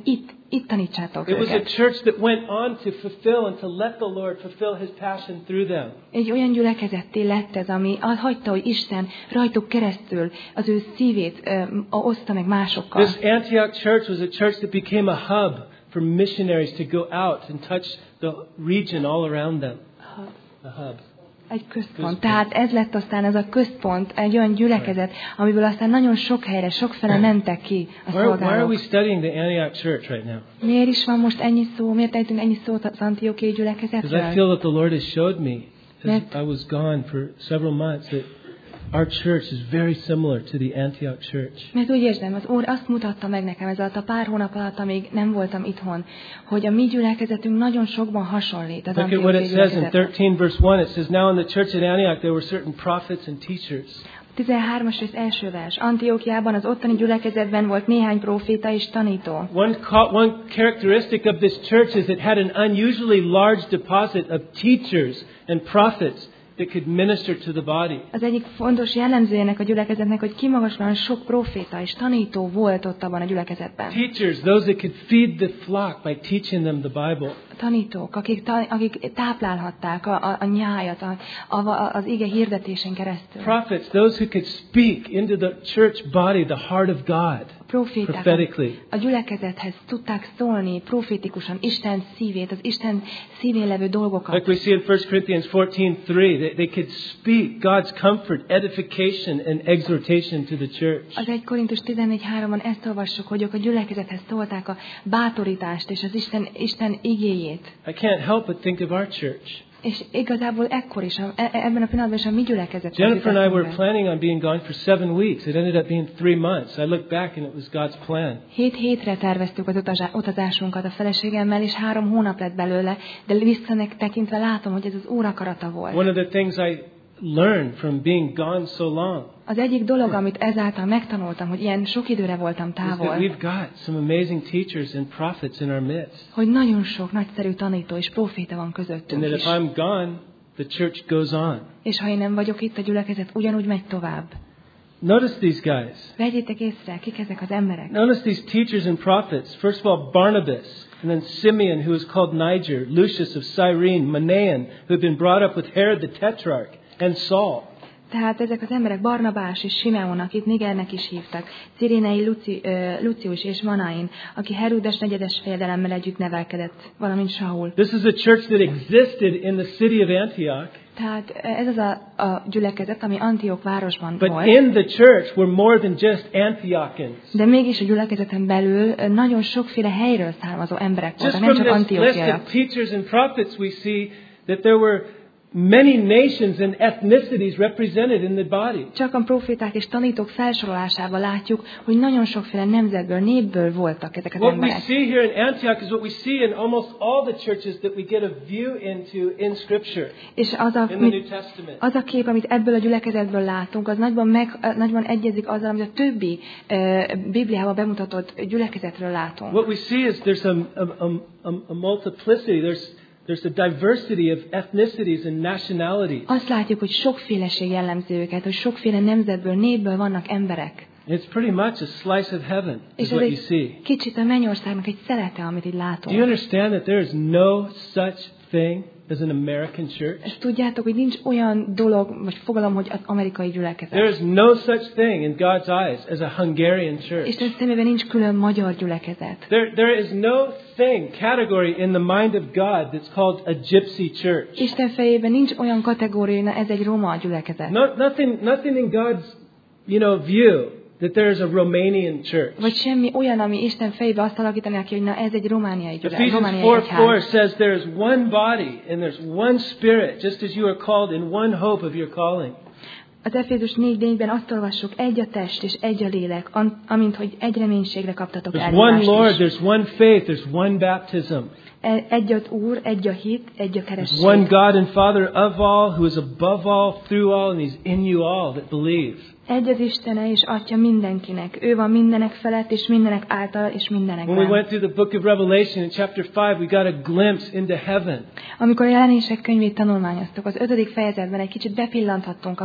itt tanítsátok It was a őket. church that went on to fulfill and to let the Lord fulfill His passion through them. Egy olyan gyülekezetté lett ez, ami hagyta, hogy Isten rajtuk keresztül az ő szívét ö, oszta meg másokkal. This Antioch church was a church that became a hub for missionaries to go out and touch the region all around them. A hub. Egy központ. Tehát ez lett aztán ez a központ, egy olyan gyülekezet, amiből aztán nagyon sok helyre, sokfele mentek ki a Why, why are we szolgálók. studying the Antioch church right now? Miért is van most ennyi szó, miért ejtünk ennyi szót az antiochiai Because I gyülekezetről? feel that the Lord has showed me as Mert- I was gone for several months that our church is very similar to the Antioch church. Mert úgy érzem, az Úr azt mutatta meg nekem ez alatt a pár hónap alatt, amíg nem voltam itthon, hogy a mi gyülekezetünk nagyon sokban hasonlít az Look at what antiochiai it says in gyülekezetnek. thirteen verse one. It says, "Now in the church at Antioch there were certain prophets and teachers." tizenhármas rész első vers. Antiókiában az ottani gyülekezetben volt néhány próféta és tanító. One, co- one characteristic of this church is it had an unusually large deposit of teachers and prophets that could minister to the body. Az egyik fontos jellemzője ennek a gyülekezetnek, hogy kimagaslóan sok próféta és tanító volt ott abban a gyülekezetben. Teachers, those that could feed the flock by teaching them the Bible. Tanítók, akik, ta, akik táplálhatták a, a, a nyájat a, a, az ige hirdetésen keresztül. Prophets, those who could speak into the church body the heart of God Proféták prophetically. a gyülekezethez tudták szólni profétikusan Isten szívét, az Isten szívén levő dolgokat. Like we see in First Corinthians fourteen three, they, they could speak God's comfort, edification, and exhortation to the church. Az egy Korintus tizennégy háromban ezt olvassuk, hogy ők a gyülekezethez szólták a bátorítást és az Isten, Isten igéjét. I can't help but think of our church. És igazából ekkor is, a- e- ebben a pillanatban is a mi gyülekezetünk. Jennifer and I were planning on being gone for seven weeks. It ended up being three months. I looked back and it was God's plan. Hét hétre terveztük az utazá- utazásunkat a feleségemmel, és három hónap lett belőle, de visszatekintve látom, hogy ez az Úr akarata volt. One of the things I learned from being gone so long Az egyik dolog, amit ezáltal megtanultam, hogy ilyen sok időre voltam is that távol, we've got some amazing teachers and prophets in our midst. hogy nagyon sok nagyszerű tanító és próféta van And közöttünk that is. if I'm gone, the church goes on. És ha én nem vagyok itt, a gyülekezet ugyanúgy megy tovább. Notice these guys. Vegyétek észre, kik ezek az emberek. Notice these teachers and prophets. First of all, Barnabas, and then Simeon, who was called Niger, Lucius of Cyrene, Manaen, who had been brought up with Herod the Tetrarch, and Saul. Tehát ezek az emberek Barnabás és Simeon, akit Nigernek is hívtak, Cirénei Luci, uh, Lucius és Manain, aki Heródes negyedes fejedelemmel együtt nevelkedett, valamint Saul. This is a church that existed in the city of Antioch, Tehát ez az a, a gyülekezet, ami Antiok városban but volt. in the church were more than just Antiochans. De mégis a gyülekezeten belül nagyon sokféle helyről származó emberek Just voltak, nem from csak this list Antiochiaiak. of teachers and prophets, we see that there were many nations and ethnicities represented in the body. Csak a proféták és tanítók felsorolásában látjuk, hogy nagyon sokféle nemzetből, népből voltak ezek az What we emberek. see here in Antioch is what we see in almost all the churches that we get a view into in Scripture, És az a, in the New Testament. az a kép, amit ebből a gyülekezetből látunk, az nagyban, meg, nagyban egyezik azzal, amit a többi uh, Bibliában bemutatott gyülekezetről látunk. What we see is there's a, a, a, a, a multiplicity. There's There's a diversity of ethnicities and nationalities. Azt látjuk, hogy sokféleség jellemzi őket, hogy sokféle nemzetből, népből vannak emberek. It's pretty much a slice of heaven, is És ez what you egy see. kicsit a mennyországnak egy szelete, amit itt Do you látunk. understand that there is no such thing as an American church? Ezt tudjátok, hogy nincs olyan dolog, vagy fogalom, hogy az amerikai gyülekezet. There is no such thing in God's eyes as a Hungarian church. Isten szemében nincs külön magyar gyülekezet. There, there is no thing, category in the mind of God that's called a gypsy church. Isten fejében nincs olyan kategória, na ez egy roma gyülekezet. No, nothing, nothing in God's, you know, view that there is a Romanian church. Vagy semmi olyan, ami Isten fejébe azt alakítaná ki, hogy na ez egy romániai gyülekezet, Ephesians romániai four four egyház. says there is one body and there's one spirit, just as you are called in one hope of your calling. Az Efézus négy négyben azt olvassuk, egy a test és egy a lélek, am- amint hogy egy reménységre kaptatok There's one elhívást Lord, is. there's one faith, there's one baptism. E- Egy az Úr, egy a hit, egy a There's keresség. one God and Father of all, who is above all, through all, and He's in you all that believe. Egy az Istene és Atya mindenkinek. Ő van mindenek felett, és mindenek által, és When we mindenekben. went through the book of Revelation in chapter five, we got a glimpse into heaven. Amikor a jelenések könyvét tanulmányoztuk, az ötödik fejezetben egy kicsit bepillanthattunk a We, mennybe.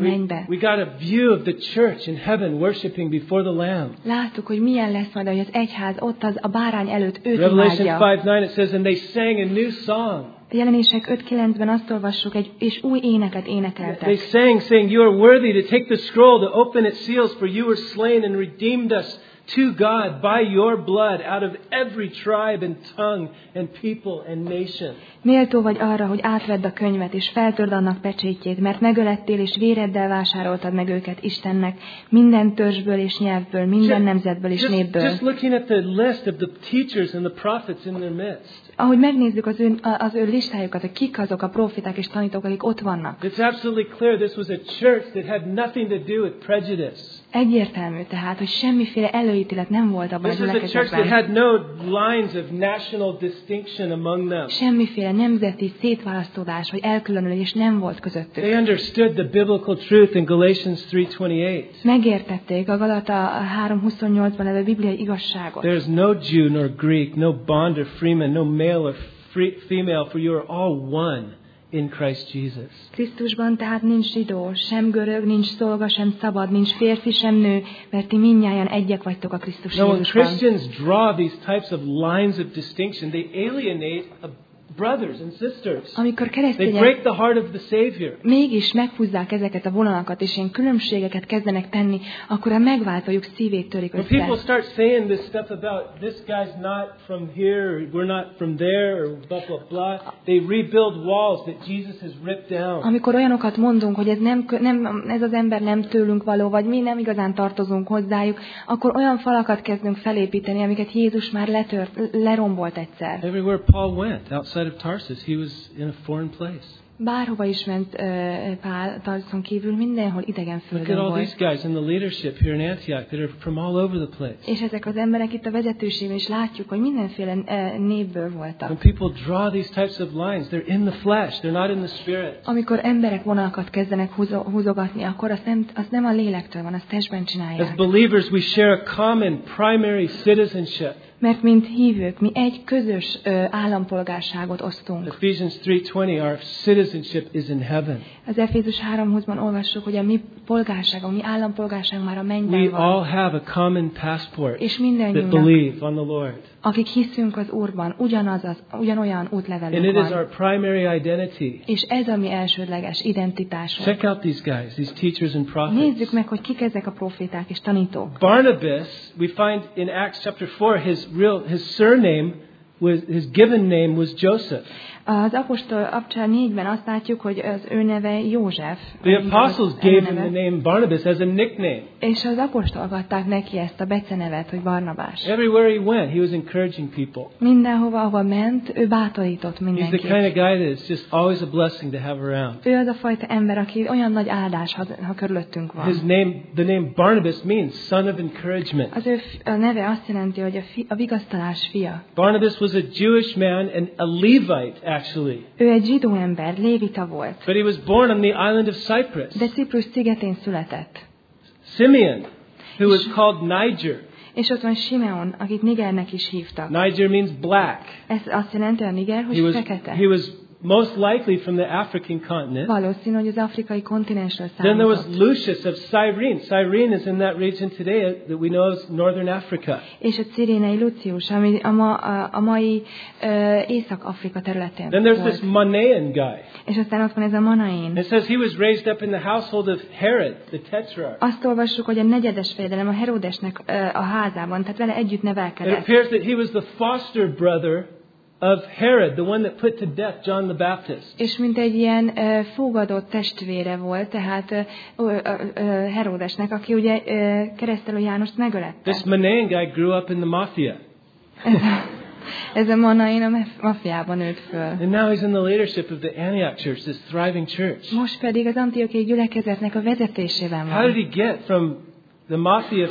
We got a view of the church in heaven worshiping before the Lamb. Láttuk, hogy milyen lesz majd, hogy az egyház ott az a bárány előtt őt Revelation imádja. five nine it says, and they sang a new song. A Jelenések öt kilencben azt olvassuk, egy, és új éneket They énekeltek. sang, saying, you are worthy to take the scroll, to open its seals, for you were slain and redeemed us to God by your blood out of every tribe and tongue and people and nation. Méltó vagy arra, hogy átvedd a könyvet, és feltörd annak pecsétjét, mert megölettél, és véreddel vásároltad meg őket Istennek, minden törzsből és nyelvből, minden nemzetből és Just, népből. just looking at the list of the teachers and the prophets in their midst. Ahogy megnézzük az ő, az ő listájukat, hogy kik azok a profiták és tanítók, akik ott vannak. It's absolutely clear this was a church that had nothing to do with prejudice. Egyértelmű tehát, hogy semmiféle előítélet nem volt abban a This was a church that gyülekezetben. had no lines of national distinction among them. Semmiféle nemzeti szétválasztódás vagy elkülönülés nem volt közöttük. They understood the biblical truth in Galatians three twenty-eight. Megértették a Galata három huszonnyolcban levő bibliai igazságot. There is no Jew nor Greek, no bond or freeman, no male or free, female, for you are all one in Christ Jesus. Krisztusban tehát nincs zsidó, sem görög, nincs szolga, sem szabad, nincs férfi, sem nő, mert ti mindnyájan egyek vagytok a Krisztus Now, when Jézusban. Christians draw these types of lines of distinction, they alienate a brothers and sisters. Amikor They keresztények break the heart of the Savior. mégis meghúzzák ezeket a vonalakat, és ilyen különbségeket kezdenek tenni, akkor a megváltójuk szívét törik When people össze. start saying this stuff about this guy's not from here, or we're not from there, or blah, blah, blah, they rebuild walls that Jesus has ripped down. Amikor olyanokat mondunk, hogy ez, nem, nem, ez az ember nem tőlünk való, vagy mi nem igazán tartozunk hozzájuk, akkor olyan falakat kezdünk felépíteni, amiket Jézus már letört, lerombolt egyszer. Everywhere Paul went, outside of Tarsus, he was in a foreign place. Bárhova is ment uh, Pál Tarszon kívül, mindenhol idegen Look at földön all volt. these guys in the leadership here in Antioch that are from all over the place. És ezek az emberek itt a vezetőségben is látjuk, hogy mindenféle uh, népből voltak. When people draw these types of lines, they're in the flesh, they're not in the spirit. Amikor emberek vonalakat kezdenek húzo- húzogatni, akkor azt nem, azt nem a lélektől van, azt testben As csinálják. believers, we share a common primary citizenship. Mert mint hívők, mi egy közös ö, állampolgárságot osztunk. Ephesians three twenty, our citizenship is in heaven. Az Efézus három húszban olvassuk, hogy a mi polgárságunk, mi állampolgárságunk már a mennyben We van. all have a common passport És that mindannyiunknak, believe on the Lord. akik hiszünk az Úrban, ugyanaz az, ugyanolyan And útlevelünk it is van. our primary identity. És ez a mi elsődleges identitásunk. Check out these guys, these teachers and Nézzük prophets. meg, hogy kik ezek a proféták és tanítók. Barnabas, we find in Acts chapter four, his real, his surname was, his given name was Joseph. Az apostol Abcsár négyben azt látjuk, hogy az ő neve József. The Az apostles ő gave him neve. the name Barnabas as a nickname. És az apostolok adták neki ezt a becenevet, hogy Barnabás. Everywhere he went, he was encouraging people. Mindenhova, ahova ment, ő bátorított He's the mindenkit. kind of guy that is just always a blessing to have around. Ő az a fajta ember, aki olyan nagy áldás, ha, ha körülöttünk van. His name, the name Barnabas means son of encouragement. Az ő f- a neve azt jelenti, hogy a, fi, a vigasztalás fia. Barnabas was a Jewish man and a Levite, actually. Ő egy zsidó ember, lévita volt, But he was born on the island of Cyprus. de Ciprus szigetén született. Simeon, who was called Niger. És ott van Simeon, akit Nigernek is hívtak. Niger means black. Ez azt jelenti a Niger, He hogy was, fekete. he was most likely from the African continent. Valószínű, hogy az afrikai kontinensről Then there was származott. Lucius of Cyrene. Cyrene is in that region today that we know as Northern Africa. És a cirénei Lucius, ami a, ma, a, a mai ö, Észak-Afrika területén Then there's volt. this Manaen guy. És aztán ott van ez a Manaén. It says he was raised up in the household of Herod, the tetrarch. Azt olvassuk, hogy a negyedes fejedelem a Herodesnek ö, a házában, tehát vele együtt It nevelkedett. appears that he was the foster brother of Herod, the one that put to death John the Baptist. És mint egy ilyen ö, fogadott testvére volt, tehát ö, ö, ö, Herodesnek, aki ugye ö, keresztelő Jánost megölette. This Manaen guy grew up in the mafia. Ez a, ez a Manaén a maf- mafiában nőtt föl. And now he's in the leadership of the Antioch church, this thriving church. Most pedig az Antiochiai gyülekezetnek a vezetésében How did van. he get from the mafia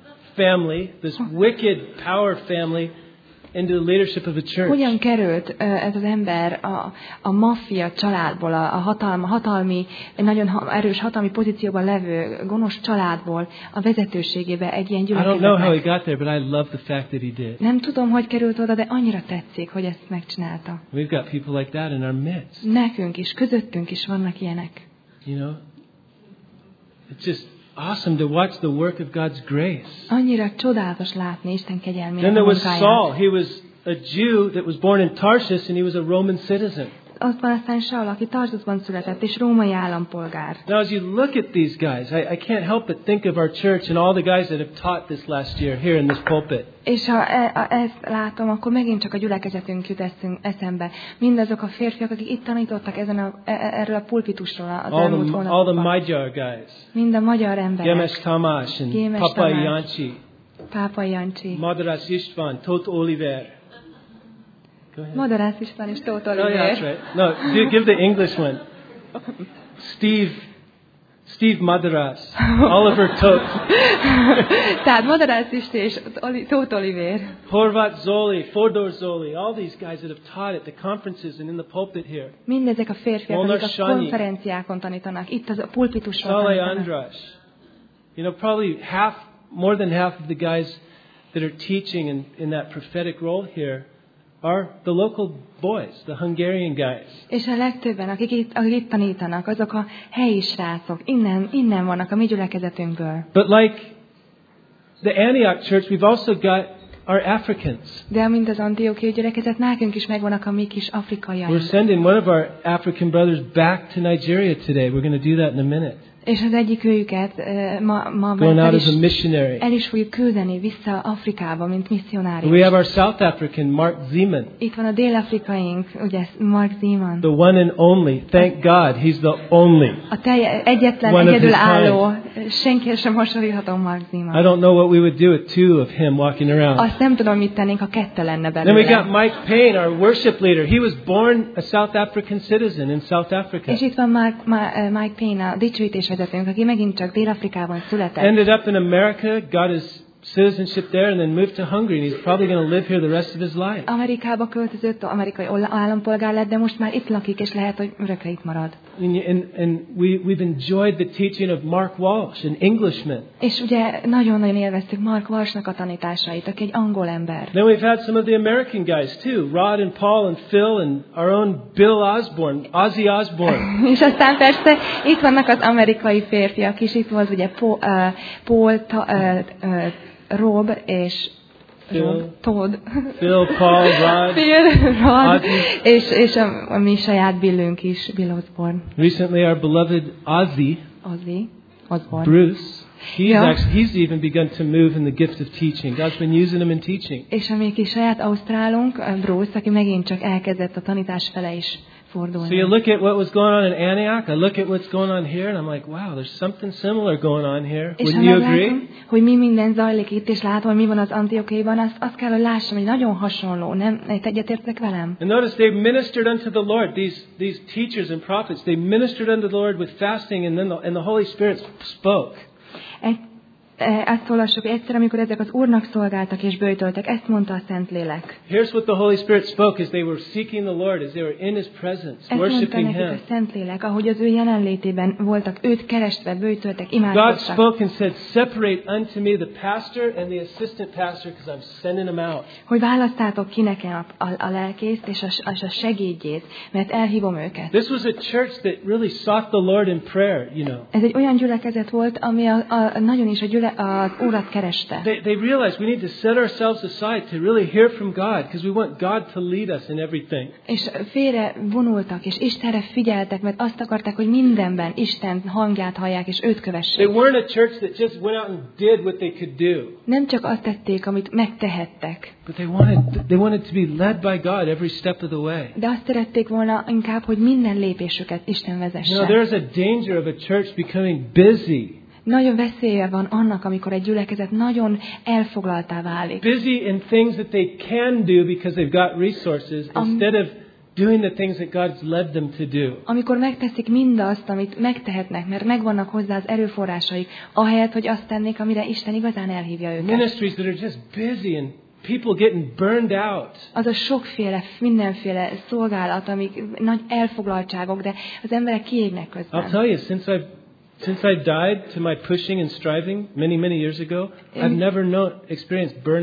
family, this wicked power family, into the leadership of a church? Hogyan került ö, ez az ember a, a maffia családból, a, a hatalma, hatalmi, egy nagyon ha- erős hatalmi pozícióban levő gonosz családból a vezetőségébe egy ilyen I don't know how he gyülekezetnek? got there, but I love the fact that he did. Nem tudom, hogy került oda, de annyira tetszik, hogy ezt megcsinálta. We've got people like that in our midst. Nekünk is, közöttünk is vannak ilyenek. You know, It's just awesome to watch the work of God's grace. Annyira csodálatos látni Isten kegyelmének Then a there was munkáját. Saul. He was a Jew that was born in Tarshish, and he was a Roman citizen. Ott van aztán Saul, aki Tarsusban született, és római állampolgár. Now, as you look at these guys, I, I can't help but think of our church and all the guys that have taught this last year here in this pulpit. És ha e, a, ezt látom, akkor megint csak a gyülekezetünk jut eszünk, eszembe. Mindazok a férfiak, akik itt tanítottak ezen a, e, erről a pulpitusról az All elmúlt the, all the hónapokban. Magyar guys. Mind a magyar emberek. Gemes Tamás and Gémes Papa Tamás. Jancsi. Pápa Jancsi. Madaras István, Tóth Oliver. Go ahead. Madarász István és Tóth Oh, yeah, that's Oliver. right. No, do, give the English one. Steve, Steve Madaras, Oliver Tóth, Tehát Madarász István és Oli- Tóth Oliver. Horváth Zoli, Fodor Zoli, all these guys that have taught at the conferences and in the pulpit here. Mindezek a férfiak, Molnár akik a Sanyi. konferenciákon tanítanak, itt az a pulpitusról Saleh tanítanak. Andras. You know, probably half, more than half of the guys that are teaching in, in that prophetic role here are the local boys, the Hungarian guys. És a legtöbben, akik itt, akik itt tanítanak, azok a helyi srácok, innen, innen vannak a mi gyülekezetünkből. But like the Antioch church, we've also got our Africans. De mint az Antiochiai gyülekezet, nekünk is megvannak a mi kis afrikaiaink. We're sending one of our African brothers back to Nigeria today. We're going to do that in a minute. És az egyik őket uh, ma, ma Going el, out is, as a missionary. el is fogjuk küldeni vissza Afrikába, mint misszionárius. We have our South African, Mark Zeman, Itt van a dél-afrikaink, ugye Mark Zeman. the one and only. Thank God, he's the only. A telje, egyetlen, One of egyedülálló, his senki sem hasonlítható Mark I Zeman. don't know what we would do with two of him walking around. Azt nem tudom, mit tennénk, ha kettő lenne Then we got belőle. Mike Payne, our worship leader. He was born a South African citizen in South Africa. És itt van Mark, Ma, eh, Mike Payne, a dicsőítésvezetőnk, aki megint csak Dél-Afrikában született. Ended up in America, got his citizenship there, and then moved to Hungary. And he's probably going to live here the rest of his life. Amerikába költözött, amerikai állampolgár lett, de most már itt lakik, és lehet, hogy örökre itt marad. And, and, and we, we've enjoyed the teaching of Mark Walsh, an Englishman. És ugye nagyon-nagyon élveztük Mark Walshnak a tanításait, aki egy angol ember. Then we've had some of the American guys too, Rod and Paul and Phil and our own Bill Osborne, Ozzy Osbourne. És aztán persze itt vannak az amerikai férfiak is, itt volt ugye Paul, uh, Paul ta, uh, uh, Rob és Phil. Rob, Todd. Phil, Paul, Rod. Phil, Rod, Ozzy. és, és a, a mi saját Billünk is, Bill Osborne. Recently, our beloved Ozzy, Ozzy Osborne. Bruce, he's Yeah. actually he's even begun to move in the gift of teaching. God's been using him in teaching. És a mi kis saját ausztrálunk, Bruce, aki megint csak elkezdett a tanítás fele is fordulni. So you look at what was going on in Antioch, I look at what's going on here, and I'm like, wow, there's something similar going on here. És ha Wouldn't you agree? meglátom, hogy mi minden zajlik itt, és látom, hogy mi van az Antiochiaiban, azt, azt kell, hogy lássam, hogy nagyon hasonló. Nem, egyetértek velem? And notice they ministered unto the Lord. These these teachers and prophets, they ministered unto the Lord with fasting, and then the, and the Holy Spirit spoke. Egy, e, ezt olvassuk, hogy egyszer, amikor ezek az Úrnak szolgáltak és böjtöltek, ezt mondta a Szentlélek. Here's what the Holy Spirit spoke as they were seeking the Lord, as they were in His presence, Ezt mondta worshiping nekik Him. a Szentlélek, ahogy az ő jelenlétében voltak, őt kerestve, böjtöltek, God imádkoztak. spoke and said, separate unto me the pastor and the assistant pastor, because I'm sending them out. Hogy választátok ki nekem a, a, a lelkészt és a, a segédjét, mert elhívom őket. This was a church that really sought the Lord in prayer, you know. Ez egy olyan gyülekezet volt, ami a, a, nagyon is a gyüle, az Urat kereste. They, they realized we need to set ourselves aside to really hear from God, because we want God to lead us in everything. És félre vonultak, és Istenre figyeltek, mert azt akarták, hogy mindenben Isten hangját hallják, és őt They kövessék. weren't a church that just went out and did what they could do, Nem csak azt tették, amit megtehettek, but they wanted they wanted to be led by God every step of the way. de azt szerették volna inkább, hogy minden lépésüket Isten You know, vezesse. there's a danger of a church becoming busy. Nagyon veszélye van annak, amikor egy gyülekezet nagyon elfoglaltá válik. Busy in things that they can do because they've got resources, Um, instead of doing the things that God's led them to do. Amikor megteszik mindazt, amit megtehetnek, mert megvannak hozzá az erőforrásaik, ahelyett, hogy azt tennék, amire Isten igazán elhívja őket. Ministries that are just busy and people getting burned out. Az a sokféle, mindenféle szolgálat, amik nagy elfoglaltságok, de az emberek kiégnek I'll közben. tell you, since I've since I died to my pushing and striving many many years ago, I've never known experienced burnout.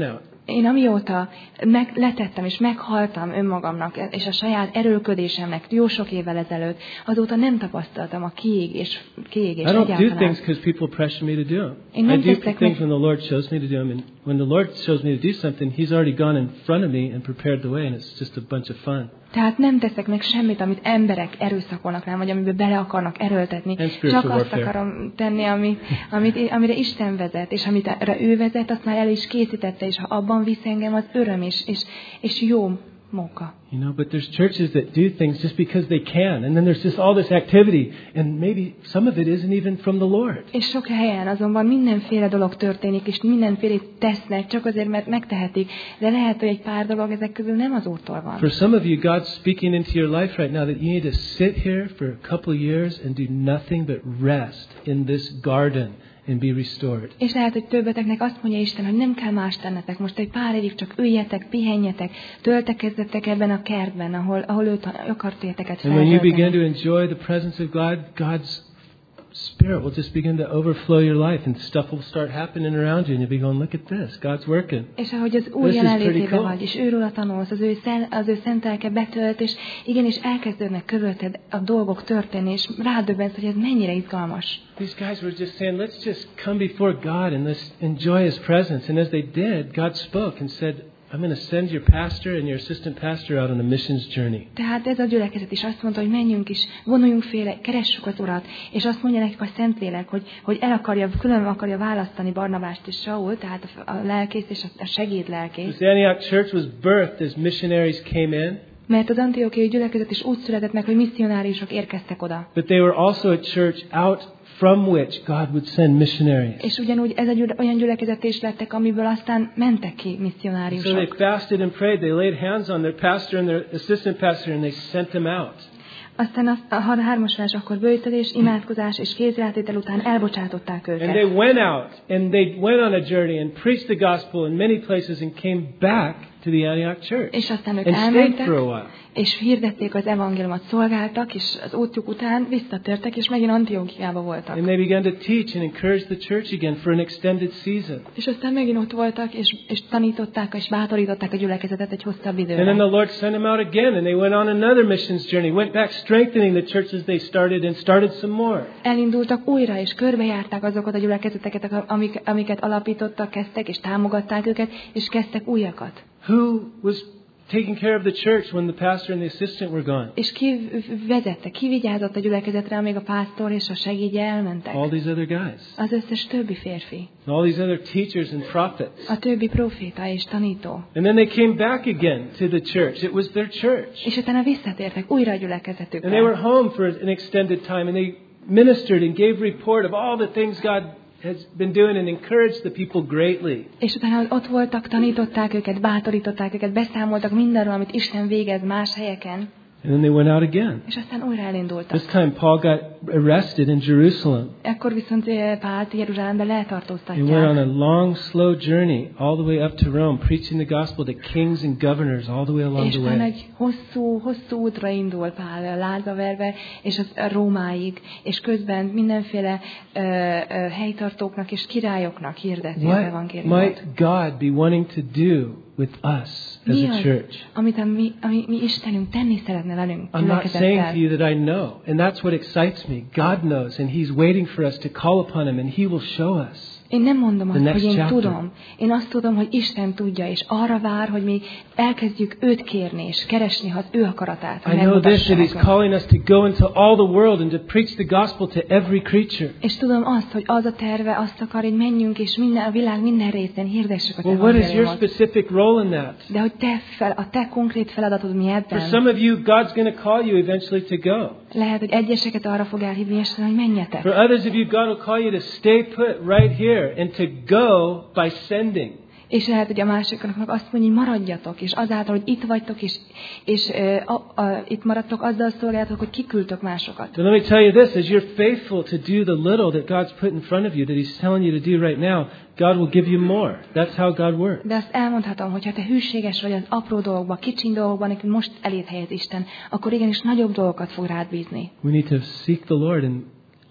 Én amióta meg, letettem és meghaltam önmagamnak és a saját erőlködésemnek jó sok évvel ezelőtt, azóta nem tapasztaltam a kiégés, kiégés I don't do egyáltalán. things because people pressure me to do them. Én I nem do teszek things meg- when the Lord shows me to do them. And when the Lord shows me to do something, He's already gone in front of me and prepared the way, and it's just a bunch of fun. Tehát nem teszek meg semmit, amit emberek erőszakolnak rám, vagy amiben bele akarnak erőltetni. And spiritual Csak azt warfare. akarom tenni, ami, amit, amire Isten vezet, és amit erre ő vezet, azt már el is készítette, és ha abban visz engem, az öröm és, és, és jó móka. You know, but there's churches that do things just because they can, and then there's just all this activity, and maybe some of it isn't even from the Lord. És sok helyen azonban mindenféle dolog történik, és mindenféle tesznek, csak azért, mert megtehetik, de lehet, hogy egy pár dolog ezek közül nem az Úrtól van. For some of you, God's speaking into your life right now that you need to sit here for a couple of years and do nothing but rest in this garden and be restored. És lehet, hogy többeteknek azt mondja Isten, hogy nem kell más tennetek. Most egy pár évig csak üljetek, pihenjetek, töltekezzetek ebben a kertben, ahol, ahol őt akart érteket And when you begin feltölteni. to enjoy the presence of God, God's Spirit will just begin to overflow your life, and stuff will start happening around you, and you'll be going, look at this, God's working. És ahogy az Úr This is pretty jelenlétében cool. vagy, és őróla tanulsz, az ő, szen, az ő szent lelke betölt, és igenis elkezdődnek körülötted a dolgok történni, és rádöbbensz, hogy ez mennyire izgalmas. These guys were just saying, let's just come before God and let's enjoy His presence. And as they did, God spoke and said, I'm going to send your pastor and your assistant pastor out on a missions journey. Tehát ez a gyülekezet is azt mondta, hogy menjünk is, vonuljunk félre, keressük az Urat, és azt mondja nekik a Szentlélek, hogy, hogy el akarja, külön akarja választani Barnabást és Saul, tehát a, a lelkész és a segédlelkész. The Antioch church was birthed as missionaries came in, Mert az antiochiai gyülekezet is úgy született meg, hogy misszionáriusok érkeztek oda. but they were also a church out from which God would send missionaries. És ugyanúgy ez a gyüle, olyan gyülekezet is lettek, amiből aztán mentek ki So they misszionáriusok. fasted and prayed. They laid hands on their pastor and their assistant pastor and they sent them out. Aztán a, a hármas vers, akkor bőjtölés, imádkozás és kézrátétel után elbocsátották And they őket. went out and they went on a journey and preached the gospel in many places and came back to the Antioch church És aztán ők and stayed elmentek, for a while. és hirdették az evangéliumot, szolgáltak, és az útjuk után visszatértek, és megint Antiochiába voltak. And they began to teach and encourage the church again for an extended season. És aztán megint ott voltak, és, és tanították, és bátorították a gyülekezetet egy hosszabb And then időre. the Lord sent them out again and they went on another missions journey, went back strengthening the churches they started and started some more. Elindultak újra, és körbejárták azokat a gyülekezeteket, amik, amiket alapítottak, kezdtek, és támogatták őket, és kezdtek újakat. Who was taking care of the church when the pastor and the assistant were gone? És ki vezette, ki vigyázott a gyülekezetre, amíg a pásztor és a segédje elmentek? All these other guys. Az összes többi férfi, And all these other teachers and prophets. a többi proféta és tanító. And then they came back again to the church. It was their church. És utána visszatértek újra a And they were gyülekezetükre. home for an extended time and they ministered and gave report of all the things God has been doing and encouraged the people greatly. És utána ott voltak, tanították őket, bátorították őket, beszámoltak mindenről, amit Isten végez más helyeken. And then they went out again. És aztán újra elindultak. This time Paul got arrested in Jerusalem. Ekkor viszont eh, Pált Jeruzsálembe He went on letartóztatják. a long, slow journey all the way up to Rome, preaching the gospel to kings and governors all the way along És the utána way. egy hosszú, hosszú útra indul Pál lázaverve, és az a Rómáig, és közben mindenféle ö, ö, helytartóknak és királyoknak hirdeti az What evangéliumot. might God be wanting to do with us as Mi a az, church? amit a mi, ami, mi Istenünk tenni szeretne velünk I'm not saying to gyülekezettel? you that I know, and that's what excites me. God knows, and He's waiting for us to call upon Him, and He will show us. Én nem mondom The azt, next hogy én chapter. tudom. Én azt tudom, hogy Isten tudja, és arra vár, hogy mi elkezdjük őt kérni, és keresni az ő akaratát. hogy I know this, megmutassa that He's nekünk. calling us to go into all the world and to preach the gospel to every creature. És tudom azt, hogy az a terve azt akar, hogy menjünk, és minden, a világ minden részén hirdessük az Well, what is your evangéliumot. specific role in that? De hogy te fel, a te konkrét feladatod mi For ebben? some of you, God's going to call you eventually to go. Lehet, hogy egyeseket arra fog elhívni, és hogy menjetek. For others of you, God will call you to stay put right here and to go by sending. És lehet, hogy a másiknak azt mondja, hogy maradjatok, és azáltal, hogy itt vagytok, és, és uh, a, a, itt maradtok, azzal szolgáltok, hogy kiküldtök másokat. So let me tell you this, as you're faithful to do the little that God's put in front of you, that He's telling you to do right now, God will give you more. That's how God works. De azt elmondhatom, hogy ha te hűséges vagy az apró dolgokban, kicsiny dolgokban, amit most eléd helyez Isten, akkor igenis nagyobb dolgokat fog rád bízni. We need to seek the Lord and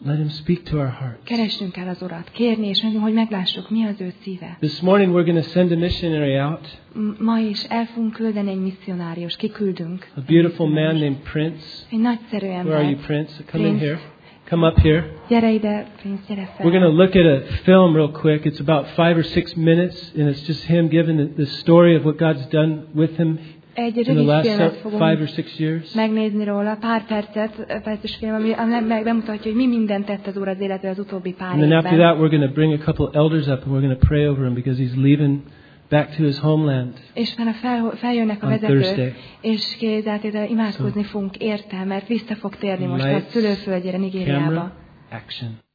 Let him speak to our hearts. Keressünk el az Urat, kérni, és hogy meglássuk, mi az ő szíve. This morning we're going to send a missionary out. Ma is el fogunk küldeni egy misszionárius, kiküldünk. A beautiful man named Prince. Egy nagyszerű ember. Where are you, Prince? Come Prince. in here. Come up here. Gyere ide, Prince, gyere fel. We're going to look at a film real quick. It's about five or six minutes, and it's just him giving the, the story of what God's done with him Egy in the rövid last filmet five fogunk or six years. megnézni róla, pár percet, perces film, ami ami bemutatja, hogy mi mindent tett az Úr az életben az utóbbi pár And then after évben. that, we're going to bring a couple elders up, and we're going to pray over him because he's leaving back to his homeland. És utána fel, feljönnek a On vezetők, Thursday. és kézzeltétel imádkozni fogunk érte, mert vissza fog térni most a Lights, szülőföldjére, Nigériába. Camera, action.